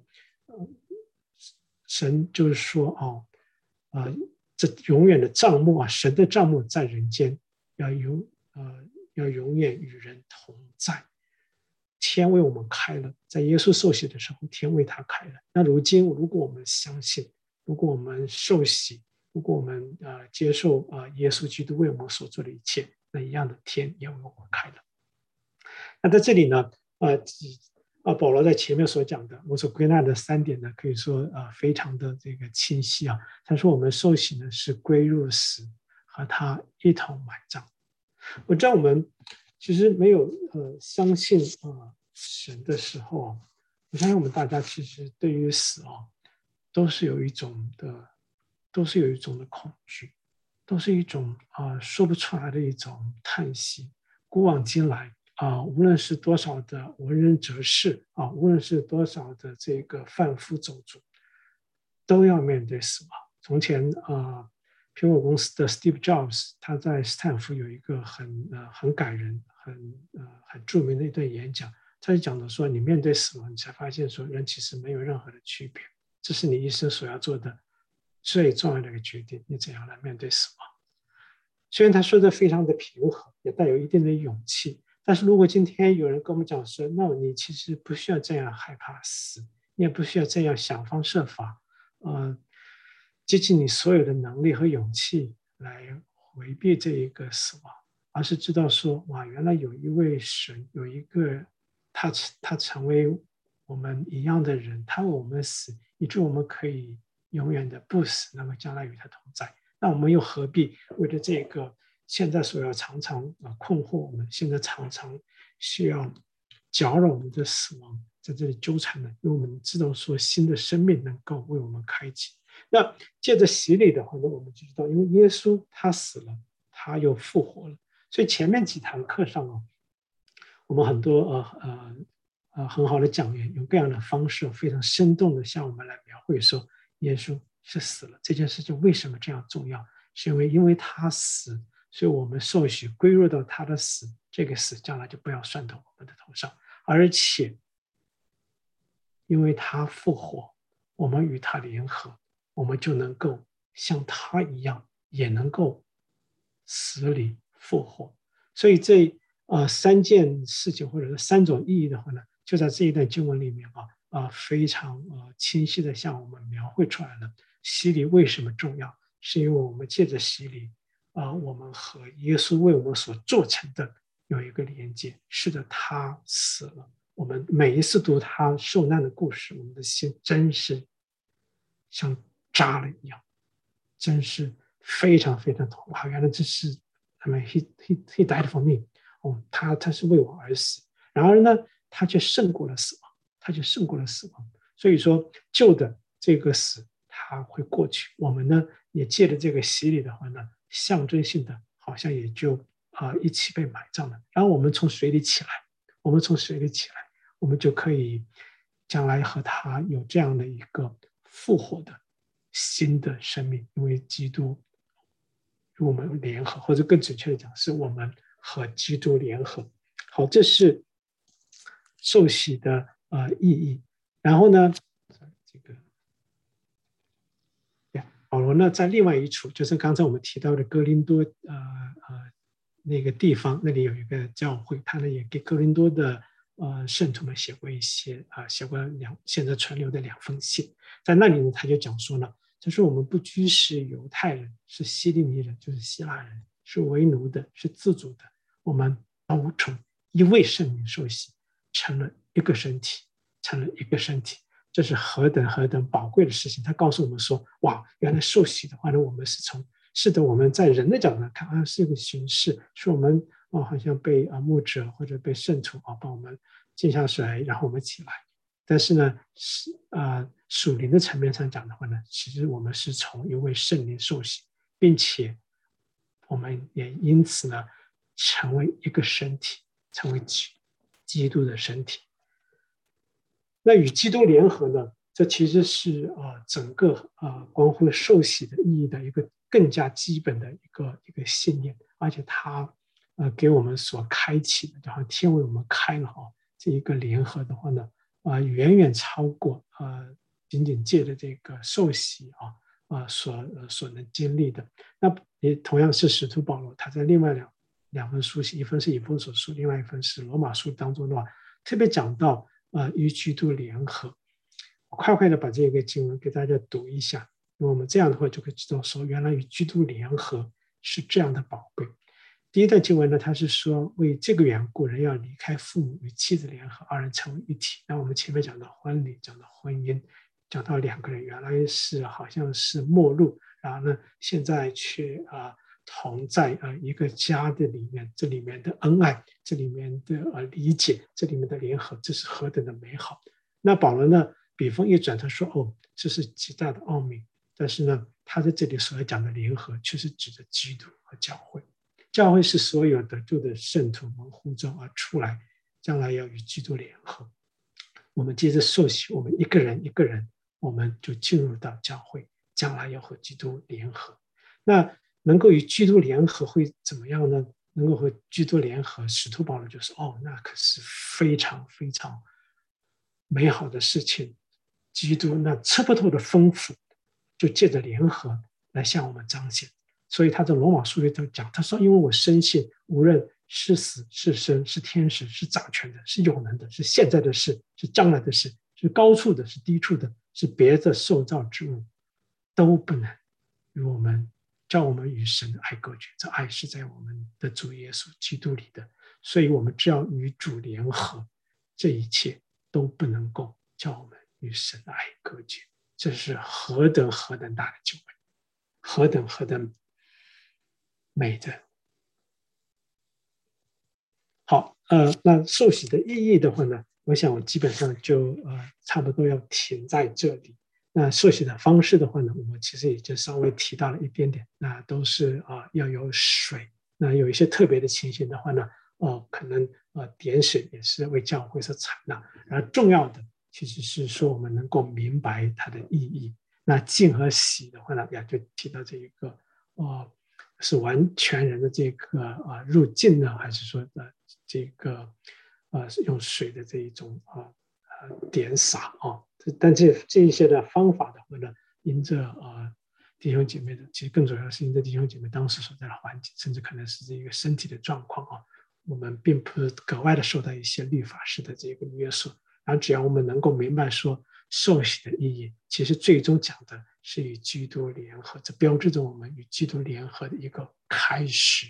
神就是说哦，呃，这永远的帐幕啊，神的帐幕在人间，要永呃要永远与人同在。天为我们开了，在耶稣受洗的时候，天为他开了。那如今，如果我们相信，如果我们受洗，如果我们呃接受呃耶稣基督为我们所做的一切，那一样的天也为我们开了。那在这里呢，呃，啊，保罗在前面所讲的，我所归纳的三点呢，可以说呃非常的这个清晰啊。他说我们受洗呢是归入死，和他一同埋葬。我知道我们其实没有呃相信啊、呃、神的时候啊，我相信我们大家其实对于死啊，都是有一种的。都是有一种的恐惧，都是一种啊、呃、说不出来的一种叹息。古往今来啊、呃，无论是多少的文人哲士啊，无论是多少的这个贩夫走卒，都要面对死亡。从前啊、呃，苹果公司的 Steve Jobs 他在斯坦福有一个很呃很感人、很呃很著名的一段演讲，他就讲的说，你面对死亡，你才发现说人其实没有任何的区别，这是你一生所要做的最重要的一个决定，你怎样来面对死亡？虽然他说的非常的平和，也带有一定的勇气，但是如果今天有人跟我们讲说，那你其实不需要这样害怕死，你也不需要这样想方设法，呃，激起你所有的能力和勇气来回避这一个死亡，而是知道说，哇，原来有一位神，有一个他他成为我们一样的人，他为我们死，以致我们可以永远的不死，那么将来与他同在。那我们又何必为了这个现在所要常常啊困惑我们，现在常常需要搅扰我们的死亡，在这里纠缠呢？因为我们知道说新的生命能够为我们开启。那借着洗礼的话呢，我们就知道，因为耶稣他死了， 他又复活了。所以前面几堂课上哦，我们很多呃呃呃很好的讲员用各样的方式，非常生动的向我们来描绘说，耶稣是死了。这件事情为什么这样重要？是因为因为他死，所以我们受许归入到他的死，这个死将来就不要算到我们的头上，而且因为他复活，我们与他联合，我们就能够像他一样，也能够死里复活。所以这呃三件事情或者是三种意义的话呢，就在这一段经文里面啊啊、呃、非常呃清晰的向我们描绘出来了。洗礼为什么重要？是因为我们借着洗礼啊、呃，我们和耶稣为我们所做成的有一个连接。是的，他死了。我们每一次读他受难的故事，我们的心真是像扎了一样，真是非常非常痛。哇，原来这是他们 he he he died for me， 哦，他他是为我而死。然而呢，他却胜过了死亡，他却胜过了死亡。所以说，旧的这个死它会过去，我们呢也借着这个洗礼的话呢，象征性的好像也就啊、呃、一起被埋葬了。然后我们从水里起来，我们从水里起来。我们就可以将来和他有这样的一个复活的新的生命，因为基督与我们联合，或者更准确的讲，是我们和基督联合。好，这是受洗的呃意义。然后呢，这个保罗呢，在另外一处，就是刚才我们提到的哥林多呃呃那个地方，那里有一个教会，他呢也给哥林多的呃圣徒们写过一些啊、呃，写过两现在存留的两封信。在那里呢，他就讲说呢，他说我们不拘是犹太人，是希利尼人，就是希腊人，是为奴的，是自主的，我们都从一位圣灵受洗，成了一个身体，成了一个身体。这是何等何等宝贵的事情！他告诉我们说：“哇，原来受洗的话呢，我们是从是的，我们在人的角度来看啊，是一个形式，是我们哦，好像被啊牧者或者被圣徒啊帮我们浸下水，然后我们起来。但是呢，是啊属灵的层面上讲的话呢，其实我们是从一位圣灵受洗，并且我们也因此呢，成为一个身体，成为基基督的身体。”那与基督联合呢？这其实是啊、呃、整个啊、呃、关乎受洗的意义的一个更加基本的一个一个信念，而且它呃给我们所开启的，就好像天为我们开了哦，这一个联合的话呢，啊、呃、远远超过呃仅仅借着这个受洗啊啊、呃、所呃所能经历的。那也同样是使徒保罗，他在另外两两份书信，一份是以弗所书，另外一份是罗马书当中的话，特别讲到。呃，与基督联合，我快快的把这个经文给大家读一下，因为我们这样的话就可以知道说，原来与基督联合是这样的宝贵。第一段经文呢，它是说为这个缘故，人要离开父母，与妻子联合，二人成为一体。那我们前面讲到婚礼，讲到婚姻，讲到两个人原来是好像是陌路，然后呢，现在却啊。呃同在呃一个家的里面，这里面的恩爱，这里面的呃理解，这里面的联合，这是何等的美好。那保罗呢，笔锋一转，他说：“哦，这是极大的奥秘。”但是呢，他在这里所讲的联合，却是指着基督和教会。教会是所有得救的圣徒们呼召而出来，将来要与基督联合。我们接着受洗，我们一个人一个人，我们就进入到教会，将来要和基督联合。那能够与基督联合会怎么样呢？能够和基督联合，使徒保罗就说：“哦，那可是非常非常美好的事情。基督那测不透的丰富，就借着联合来向我们彰显。所以他在罗马书里头讲，他说：因为我深信，无论是死是生，是天使，是掌权的，是有能的，是现在的事，是将来的事，是高处的，是低处的，是别的受造之物，都不能与我们。”叫我们与神的爱隔绝，这爱是在我们的主耶稣基督里的，所以我们只要与主联合，这一切都不能够叫我们与神的爱隔绝。这是何等何等大的救恩，何等何等美的。好，呃，那受洗的意义的话呢，我想我基本上就呃差不多要停在这里。那受洗的方式的话呢，我们其实也就稍微提到了一点点，那都是啊、呃、要有水那有一些特别的情形的话呢，呃，可能呃点水也是为教会所采纳。然后重要的其实是说我们能够明白它的意义。那浸和洗的话呢，呀就提到这一个呃是完全人的这个啊、呃、入境呢，还是说呃这个呃用水的这一种啊呃，呃点洒啊？但这这一些的方法的话呢，因着啊。呃弟兄姐妹的，其实更主要是因为弟兄姐妹当时所在的环境，甚至可能是这个身体的状况啊，我们并不是格外的受到一些律法式的这个约束。然后只要我们能够明白说受洗的意义，其实最终讲的是与基督联合，这标志着我们与基督联合的一个开始。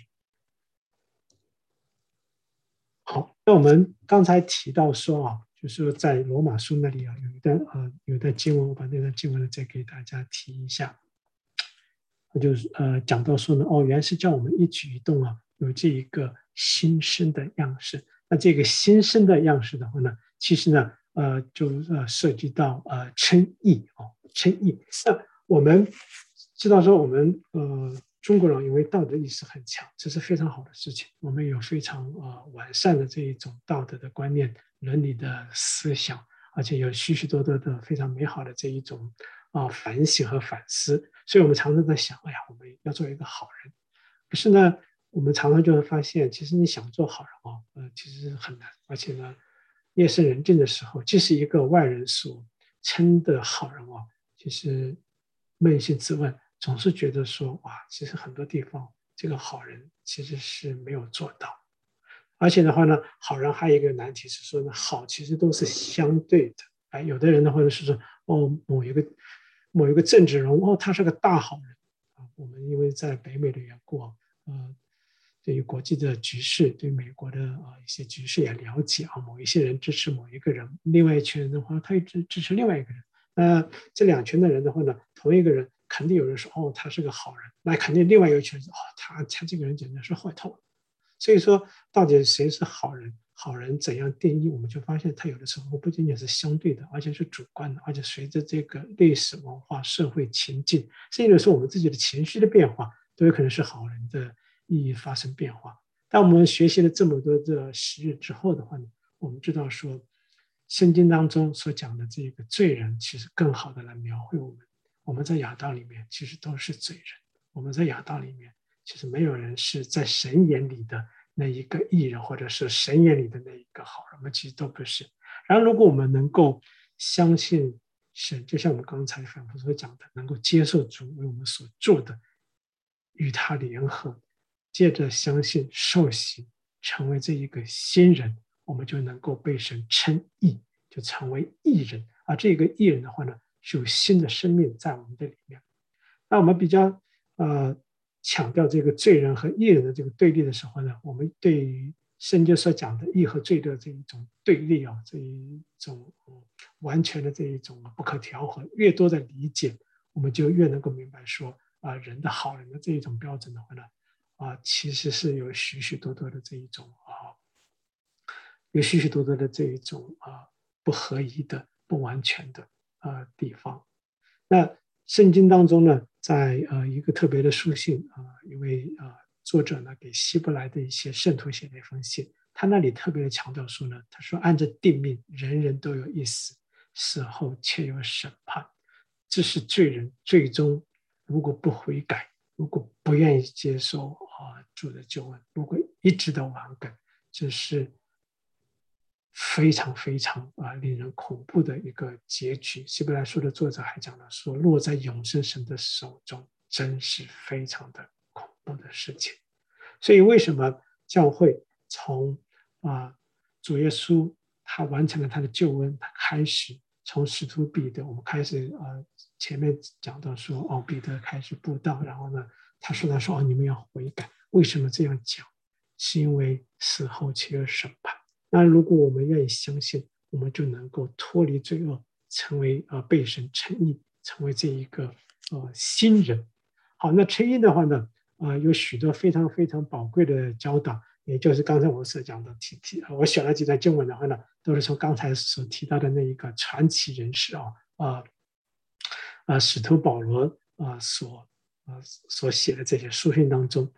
好，那我们刚才提到说啊，就是在罗马书那里啊，有一段呃有一段经文，我把那段经文呢再给大家提一下。就是呃讲到说呢，哦，原来是叫我们一举一动啊，有这一个新生的样式。那这个新生的样式的话呢，其实呢，呃，就呃涉及到呃称义哦，称义。那我们知道说，我们呃中国人因为道德意识很强，这是非常好的事情。我们有非常呃完善的这一种道德的观念、伦理的思想，而且有许许多多的非常美好的这一种啊反省和反思。所以我们常常在想，哎呀，我们要做一个好人。可是呢，我们常常就会发现，其实你想做好人哦，呃，其实很难。而且呢，夜深人静的时候，即使一个外人所称的好人哦，其实扪心自问，总是觉得说，哇，其实很多地方这个好人其实是没有做到。而且的话呢，好人还有一个难题是说呢，好其实都是相对的。哎，有的人的话呢是说，哦，某一个某一个政治人物，哦，他是个大好人啊。我们因为在北美的缘故啊，呃，对于国际的局势，对美国的啊一些局势也了解啊。某一些人支持某一个人，另外一群人的话，他又支支持另外一个人。那这两群的人的话呢，同一个人肯定有人说，哦，他是个好人，那肯定另外一群人说，哦，他他这个人简直是坏透了。所以说，到底谁是好人？好人怎样定义？我们就发现，它有的时候不仅仅是相对的，而且是主观的，而且随着这个历史文化、社会情境，甚至是我们自己的情绪的变化，都有可能是好人的意义发生变化。当我们学习了这么多的时日之后的话呢，我们知道说，圣经当中所讲的这个罪人，其实更好的来描绘我们。我们在亚当里面其实都是罪人，我们在亚当里面。其实没有人是在神眼里的那一个艺人，或者是神眼里的那一个好人，我们其实都不是。然后，如果我们能够相信神，就像我们刚才反复所讲的，能够接受主为我们所做的，与他联合，借着相信受洗，成为这一个新人，我们就能够被神称义，就成为义人。而这个义人的话呢，是有新的生命在我们的里面。那我们比较呃强调这个罪人和义人的这个对立的时候呢，我们对于圣经所讲的义和罪的这一种对立啊，这一种、嗯、完全的这一种不可调和，越多的理解，我们就越能够明白说啊、呃，人的好人的这一种标准的话呢，啊、呃，其实是有许许多多的这一种啊、呃，有许许多多的这一种啊、呃、不合宜的、不完全的啊、呃、地方。那圣经当中呢，在呃一个特别的书信啊、呃，一位啊、呃、作者呢给希伯来的一些圣徒写了一封信，他那里特别的强调说呢，他说按着定命，人人都有一死，死后且有审判，这是罪人最终如果不悔改，如果不愿意接受啊、呃、主的救恩，如果一直的顽梗，这是非常非常啊、呃、令人恐怖的一个结局。希伯来书的作者还讲了说，落在永生神的手中，真是非常的恐怖的事情。所以为什么教会从啊、呃、主耶稣他完成了他的救恩，他开始从使徒彼得，我们开始呃前面讲到说，哦，彼得开始布道，然后呢，他说他说哦，你们要悔改。为什么这样讲？是因为死后且有审判。那如果我们愿意相信，我们就能够脱离罪恶，成为呃被神称义，成为这一个呃新人。好，那称义的话呢，呃，有许多非常非常宝贵的教导，也就是刚才我所讲的提提，我选了几段经文的话呢，都是从刚才所提到的那一个传奇人士啊啊啊使徒保罗啊所啊所写的这些书信当中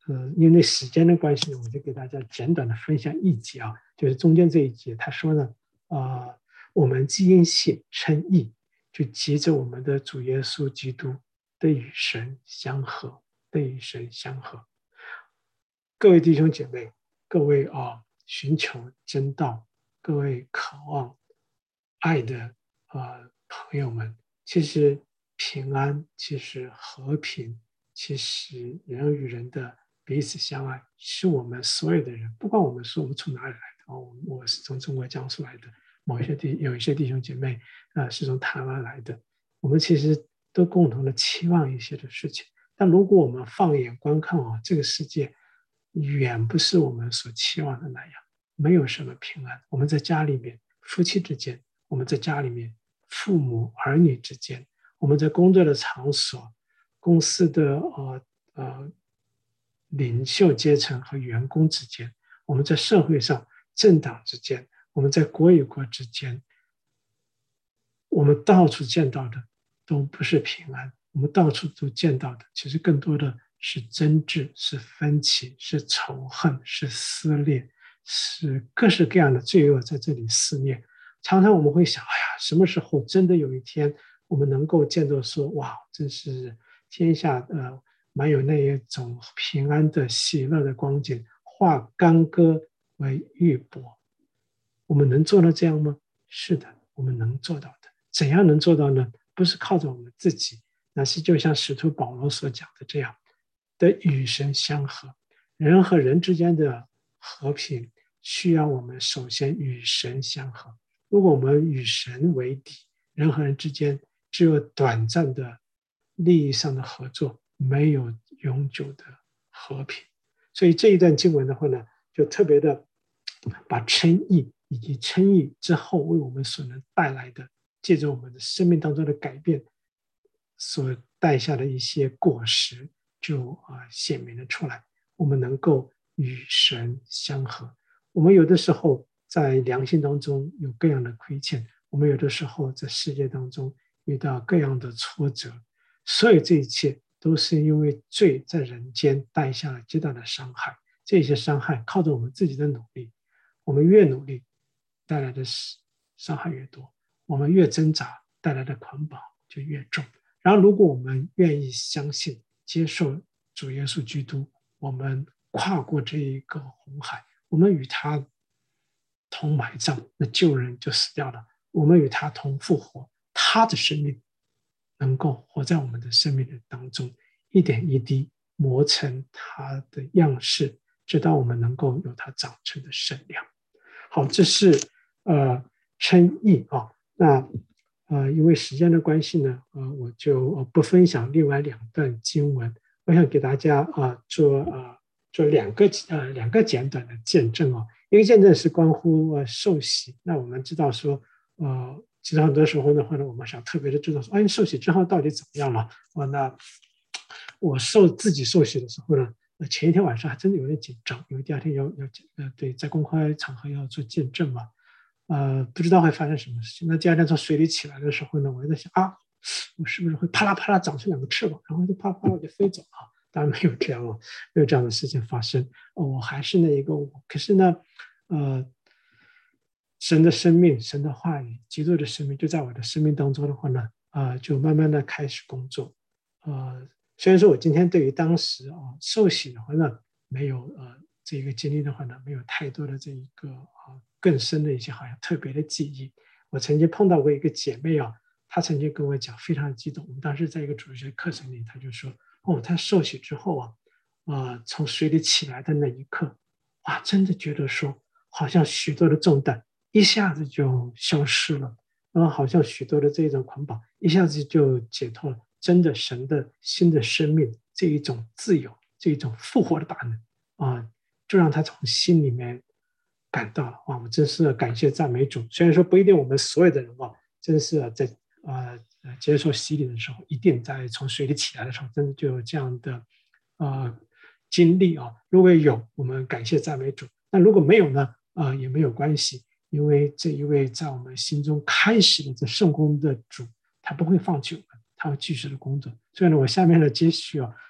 呃，因为时间的关系，我就给大家简短的分享一节啊，就是中间这一节，他说呢，啊、呃，我们既因信称义，就藉着我们的主耶稣基督的与神相合，的与神相合。各位弟兄姐妹，各位啊，寻求真道，各位渴望爱的呃朋友们，其实平安，其实和平，其实人与人的彼此相爱，是我们所有的人，不管我们说我们从哪里来的哦，我是从中国江苏来的，某一些弟有一些弟兄姐妹呃是从台湾来的，我们其实都共同的期望一些的事情。但如果我们放眼观看啊，这个世界远不是我们所期望的那样，没有什么平安。我们在家里面，夫妻之间，我们在家里面，父母儿女之间，我们在工作的场所，公司的呃呃领袖阶层和员工之间，我们在社会上政党之间，我们在国与国之间，我们到处见到的都不是平安，我们到处都见到的，其实更多的是争执，是分歧，是仇恨，是撕裂，是各式各样的罪恶在这里肆虐。常常我们会想，哎呀，什么时候真的有一天我们能够见到说，哇，真是天下呃满有那一种平安的喜乐的光景，化干戈为玉帛。我们能做到这样吗？是的，我们能做到的。怎样能做到呢？不是靠着我们自己，那是就像使徒保罗所讲的这样的与神相合。人和人之间的和平需要我们首先与神相合。如果我们与神为敌，人和人之间只有短暂的利益上的合作，没有永久的和平。所以这一段经文的话呢，就特别的把称义以及称义之后为我们所能带来的，借着我们的生命当中的改变所带下的一些果实，就啊显明了出来。我们能够与神相合。我们有的时候在良心当中有各样的亏欠，我们有的时候在世界当中遇到各样的挫折，所有这一切都是因为罪在人间带下了极大的伤害。这些伤害靠着我们自己的努力，我们越努力，带来的伤害越多；我们越挣扎，带来的捆绑就越重。然后，如果我们愿意相信、接受主耶稣基督，我们跨过这一个红海，我们与他同埋葬，那旧人就死掉了；我们与他同复活，他的生命能够活在我们的生命的当中，一点一滴磨成他的样式，直到我们能够有他长成的身量。好，这是呃称义啊。那呃，因为时间的关系呢，呃，我就不分享另外两段经文。我想给大家啊、呃、做啊、呃、做两个呃两个简短的见证哦。一个见证是关乎呃受洗。那我们知道说，呃，其实很多时候的话呢，我们想特别的知道说，哎，受洗之后到底怎么样了？哦，那我受自己受洗的时候呢，前一天晚上还真的有点紧张，因为第二天要要呃对，在公开场合要做见证嘛。呃，不知道会发生什么事情。那第二天从水里起来的时候呢，我就在想啊，我是不是会啪啦啪啦长出两个翅膀，然后就啪啦啪啦我就飞走了？当然没有这样哦，没有这样的事情发生。哦，我还是那一个我。可是呢，呃，神的生命、神的话语、基督的生命就在我的生命当中的话呢，啊、呃，就慢慢的开始工作。呃，虽然说我今天对于当时啊、呃、受洗的话呢，没有呃这个经历的话呢，没有太多的这一个啊、呃、更深的一些好像特别的记忆。我曾经碰到过一个姐妹啊，她曾经跟我讲，非常激动。我们当时在一个主学课程里，她就说，哦，她受洗之后啊，啊、呃、从水里起来的那一刻，哇，真的觉得说，好像许多的重担一下子就消失了，然后好像许多的这种捆绑一下子就解脱了。真的神的新的生命，这一种自由，这一种复活的大能啊、呃，就让他从心里面感到了哇！我真是感谢赞美主。虽然说不一定我们所有的人啊，真是在呃接受洗礼的时候，一定在从水里起来的时候，真的就有这样的呃经历啊。如果有，我们感谢赞美主；那如果没有呢，啊、呃、也没有关系，因为这一位在我们心中开始的这圣工的主，他不会放弃我们。他会继续的工作，所以呢，我下面的接续啊，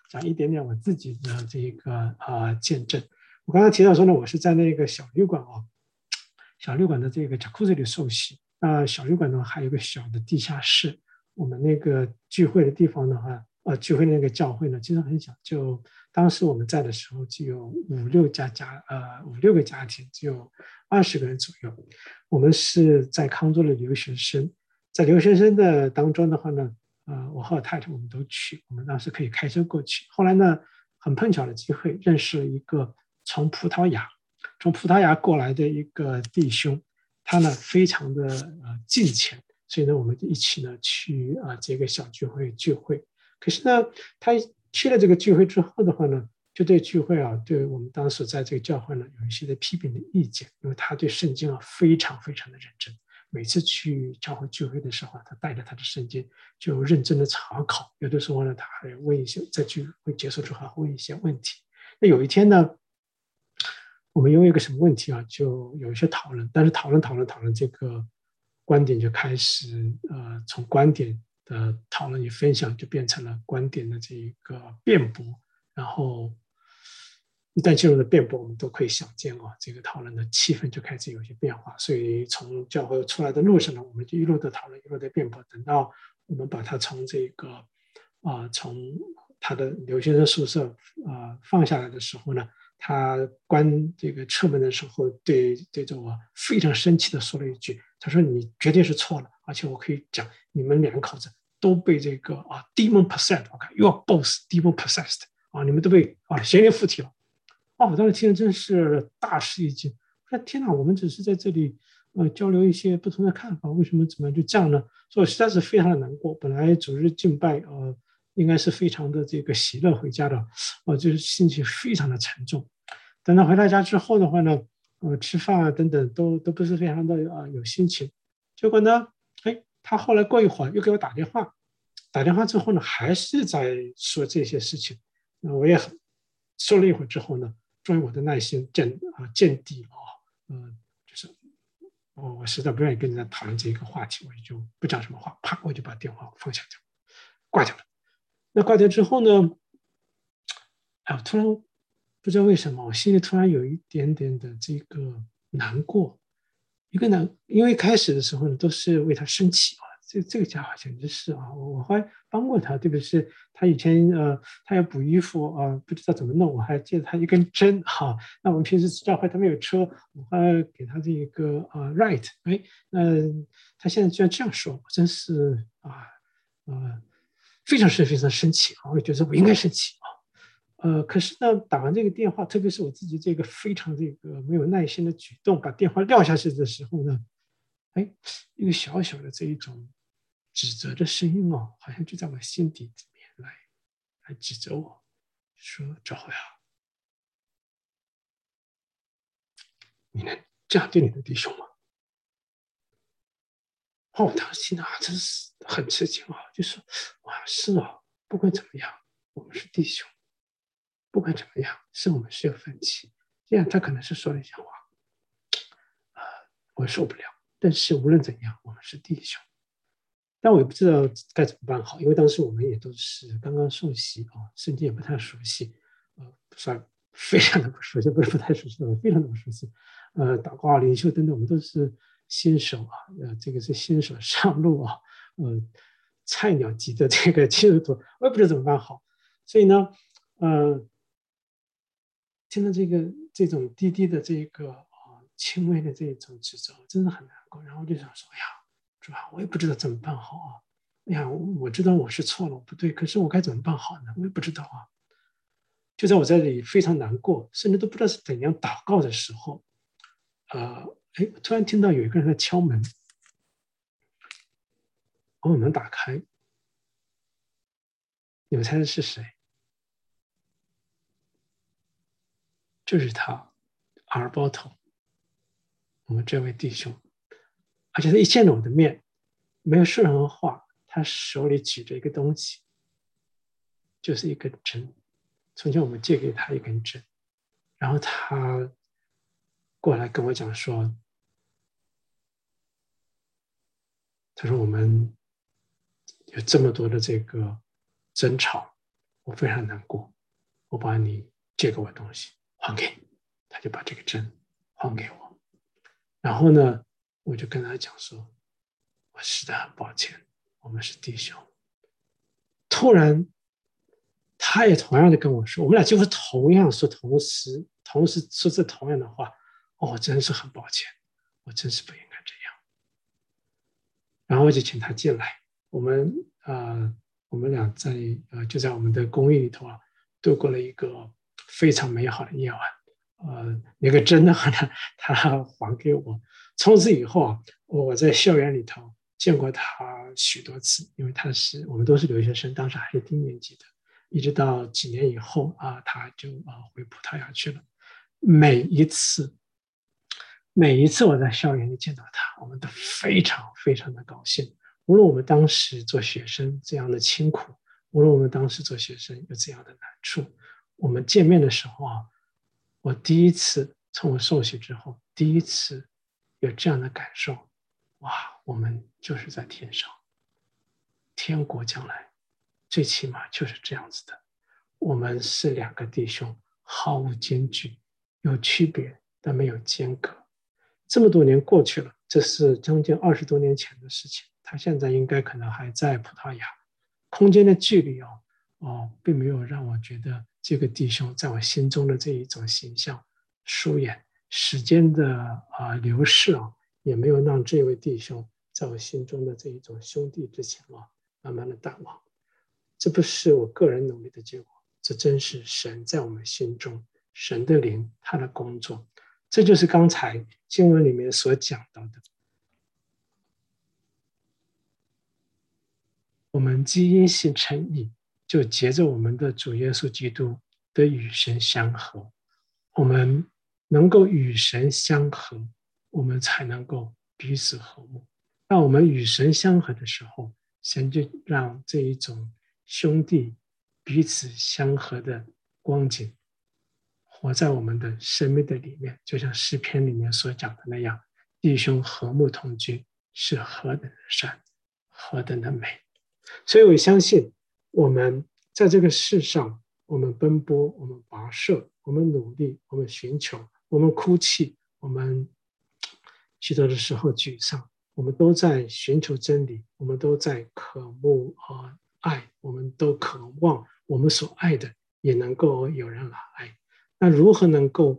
讲一点点我自己的这个啊、呃、见证。我刚刚提到说呢，我是在那个小旅馆哦，小旅馆的这个 jacuzzi 里受洗。那小旅馆呢还有一个小的地下室。我们那个聚会的地方的话，呃，聚会的那个教会呢，其实很小，就当时我们在的时候，只有五六家家，呃，五六个家庭，只有二十个人左右。我们是在康州的留学生，在留学生的当中的话呢，呃，我和我太太我们都去，我们当时可以开车过去。后来呢，很碰巧的机会认识了一个从葡萄牙，从葡萄牙过来的一个弟兄，他呢非常的呃敬虔。所以呢，我们就一起呢去啊这个小聚会聚会。可是呢，他去了这个聚会之后的话呢，就对聚会啊，对我们当时在这个教会呢有一些的批评的意见，因为他对圣经啊非常非常的认真。每次去教会聚会的时候，他带着他的圣经就认真的查考，有的时候呢，他还问一些，在聚会结束之后还问一些问题。那有一天呢，我们因为一个什么问题啊，就有一些讨论，但是讨论讨论讨论这个。观点就开始，呃，从观点的讨论与分享就变成了观点的这一个辩驳，然后一旦进入了辩驳，我们都可以想见哦，这个讨论的气氛就开始有些变化。所以从教会出来的路上呢，我们就一路的讨论，一路的辩驳，等到我们把它从这个啊、呃，从他的留学生宿舍啊、呃、放下来的时候呢。他关这个车门的时候，对对着我非常生气的说了一句：“他说你绝对是错了，而且我可以讲，你们两口子都被这个啊 demon possessed，OK，you are both demon possessed 啊，你们都被啊邪灵附体了。”哦，我当时听了真是大吃一惊。我说：“天哪，我们只是在这里呃交流一些不同的看法，为什么怎么就这样呢？”所以我实在是非常的难过。本来主日敬拜呃。应该是非常的这个喜乐回家的，呃，就是心情非常的沉重。等到回到家之后的话呢，呃，吃饭啊等等都都不是非常的啊、呃、有心情。结果呢，哎，他后来过一会儿又给我打电话，打电话之后呢，还是在说这些事情。那我也很说了一会儿之后呢，终于我的耐心见啊见底了啊，嗯、呃，就是我我实在不愿意跟人家讨论这一个话题，我就不讲什么话，啪，我就把电话放下掉，挂掉了。那挂掉之后呢，哎，我突然不知道为什么，我心里突然有一点点的这个难过，一个难，因为开始的时候呢，都是为他生气啊，这这个家伙简直是啊，我我还帮过他，对不对？他以前呃，他要补衣服啊，不知道怎么弄，我还借他一根针哈、啊。那我们平时教会他没有车，我还给他这一个啊 right， 哎，那、呃、他现在居然这样说，我真是啊啊。呃非常是非常生气啊！我觉得我应该生气啊，呃，可是呢，打完这个电话，特别是我自己这个非常这个没有耐心的举动，把电话撂下去的时候呢，哎，一个小小的这一种指责的声音哦，好像就在我心底里面来来指责我，说赵辉啊，你能这样对你的弟兄吗？哦，我当时听到啊，真是很吃惊啊，就说哇，是啊，不管怎么样，我们是弟兄。不管怎么样，是我们是有分歧。这样他可能是说了一些话，呃，我受不了。但是无论怎样，我们是弟兄。但我也不知道该怎么办好，因为当时我们也都是刚刚受洗啊，圣经也不太熟悉，呃，算非常的不熟悉，不是不太熟悉，非常的不熟悉。呃，祷告啊、灵修等等，我们都是新手啊，呃，这个是新手上路啊，呃，菜鸟级的这个基督徒，我也不知道怎么办好。所以呢，呃，听到这个这种滴滴的这个啊轻微的这种指责，真的很难过。然后我就想说，哎呀，是吧？我也不知道怎么办好啊。哎呀，我我知道我是错了，我不对，可是我该怎么办好呢？我也不知道啊。就在我这里非常难过，甚至都不知道是怎样祷告的时候，呃，哎，突然听到有一个人在敲门，我把门打开，你们猜的是谁？就是他，阿尔包头，我们这位弟兄。而且他一见了我的面，没有说任何话，他手里举着一个东西，就是一根针。从前我们借给他一根针，然后他过来跟我讲说，他说我们有这么多的这个争吵， 我非常难过，我把你借给我的东西还给你。他就把这个针还给我，然后呢，我就跟他讲说，我实在很抱歉，我们是弟兄。突然，他也同样的跟我说，我们俩几乎同样说同时同时说这同样的话。哦，我真是很抱歉，我真是不应该这样。然后我就请他进来，我们呃，我们俩在呃就在我们的公寓里头啊，度过了一个非常美好的夜晚。呃，那个针呢，他还给我。从此以后啊，我在校园里头见过他许多次，因为他是我们都是留学生，当时还是低年级的，一直到几年以后啊，他就啊回葡萄牙去了。每一次。每一次我在校园里见到他，我们都非常非常的高兴。无论我们当时做学生这样的清苦，无论我们当时做学生有这样的难处，我们见面的时候啊，我第一次从我受洗之后，第一次有这样的感受，哇，我们就是在天上，天国将来，最起码就是这样子的。我们是两个弟兄，毫无间距，有区别但没有间隔。这么多年过去了，这是将近二十多年前的事情。他现在应该可能还在葡萄牙，空间的距离哦，哦，并没有让我觉得这个弟兄在我心中的这一种形象疏远。时间的啊、呃、流逝啊，也没有让这位弟兄在我心中的这一种兄弟之情啊，慢慢的淡忘。这不是我个人努力的结果，这真是神在我们心中，神的灵他的工作。这就是刚才经文里面所讲到的，我们既因信称义，就藉着我们的主耶稣基督的与神相合。我们能够与神相合，我们才能够彼此和睦。当我们与神相合的时候，神就让这一种兄弟彼此相合的光景活在我们的生命的里面，就像诗篇里面所讲的那样，弟兄和睦同居是何等的善，何等的美。所以我相信我们在这个世上，我们奔波，我们跋涉，我们努力，我们寻求，我们哭泣，我们许多的时候沮丧，我们都在寻求真理，我们都在渴慕和爱，我们都渴望我们所爱的也能够有人来爱。那如何能够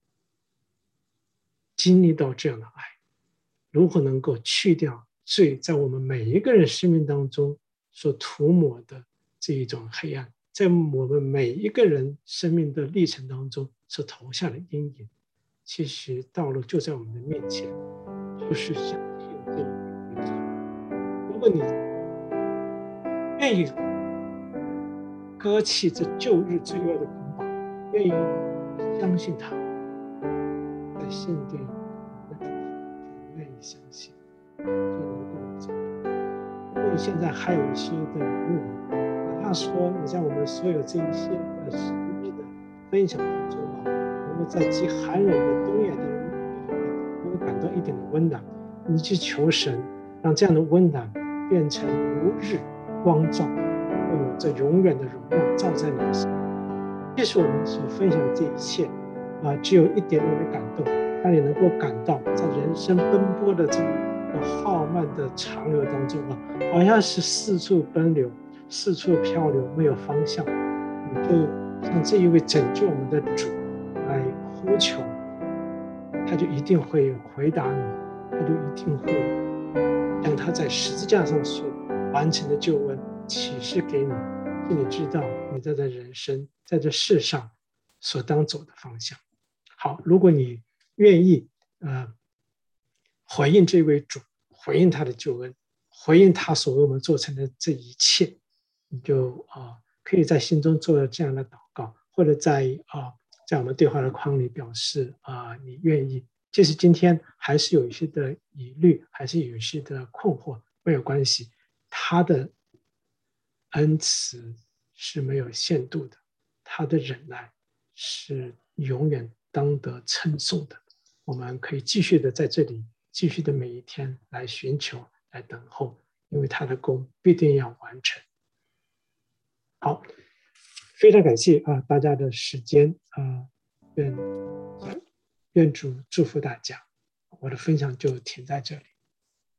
经历到这样的爱？如何能够去掉罪在我们每一个人生命当中所涂抹的这一种黑暗，在我们每一个人生命的历程当中所投下的阴影？其实道路就在我们的面前，就是相信这一位耶稣。如果你愿意割弃这旧日罪恶的捆绑，愿意相信他，在信对我们的主，愿意相信，就能够走。如果你现在还有一些的疑问，哪怕说你在我们所有这一些的实际的分享当中啊，能够在极寒冷的冬夜的里面，能够感到一点的温暖，你去求神，让这样的温暖变成如日光照，会有这永远的荣耀照在你的身上。这是我们所分享的这一切啊，只有一点点的感动，让你能够感到在人生奔波的这个浩漫的长流当中啊，好像是四处奔流，四处漂流，没有方向。你就像这一位拯救我们的主来呼求，他就一定会回答你，他就一定会将他在十字架上所完成的救恩启示给你，令你知道你在这人生在这世上所当走的方向。好，如果你愿意呃回应这位主，回应他的救恩，回应他所为我们做成的这一切，你就啊、呃、可以在心中做这样的祷告，或者在啊、呃、在我们对话的框里表示啊、呃、你愿意。即使今天还是有一些的疑虑，还是有一些的困惑，没有关系，他的恩慈是没有限度的，他的忍耐是永远当得称颂的。我们可以继续的在这里，继续的每一天来寻求，来等候，因为他的功必定要完成。好， 非常感谢啊大家的时间啊，愿愿主祝福大家。我的分享就停在这里。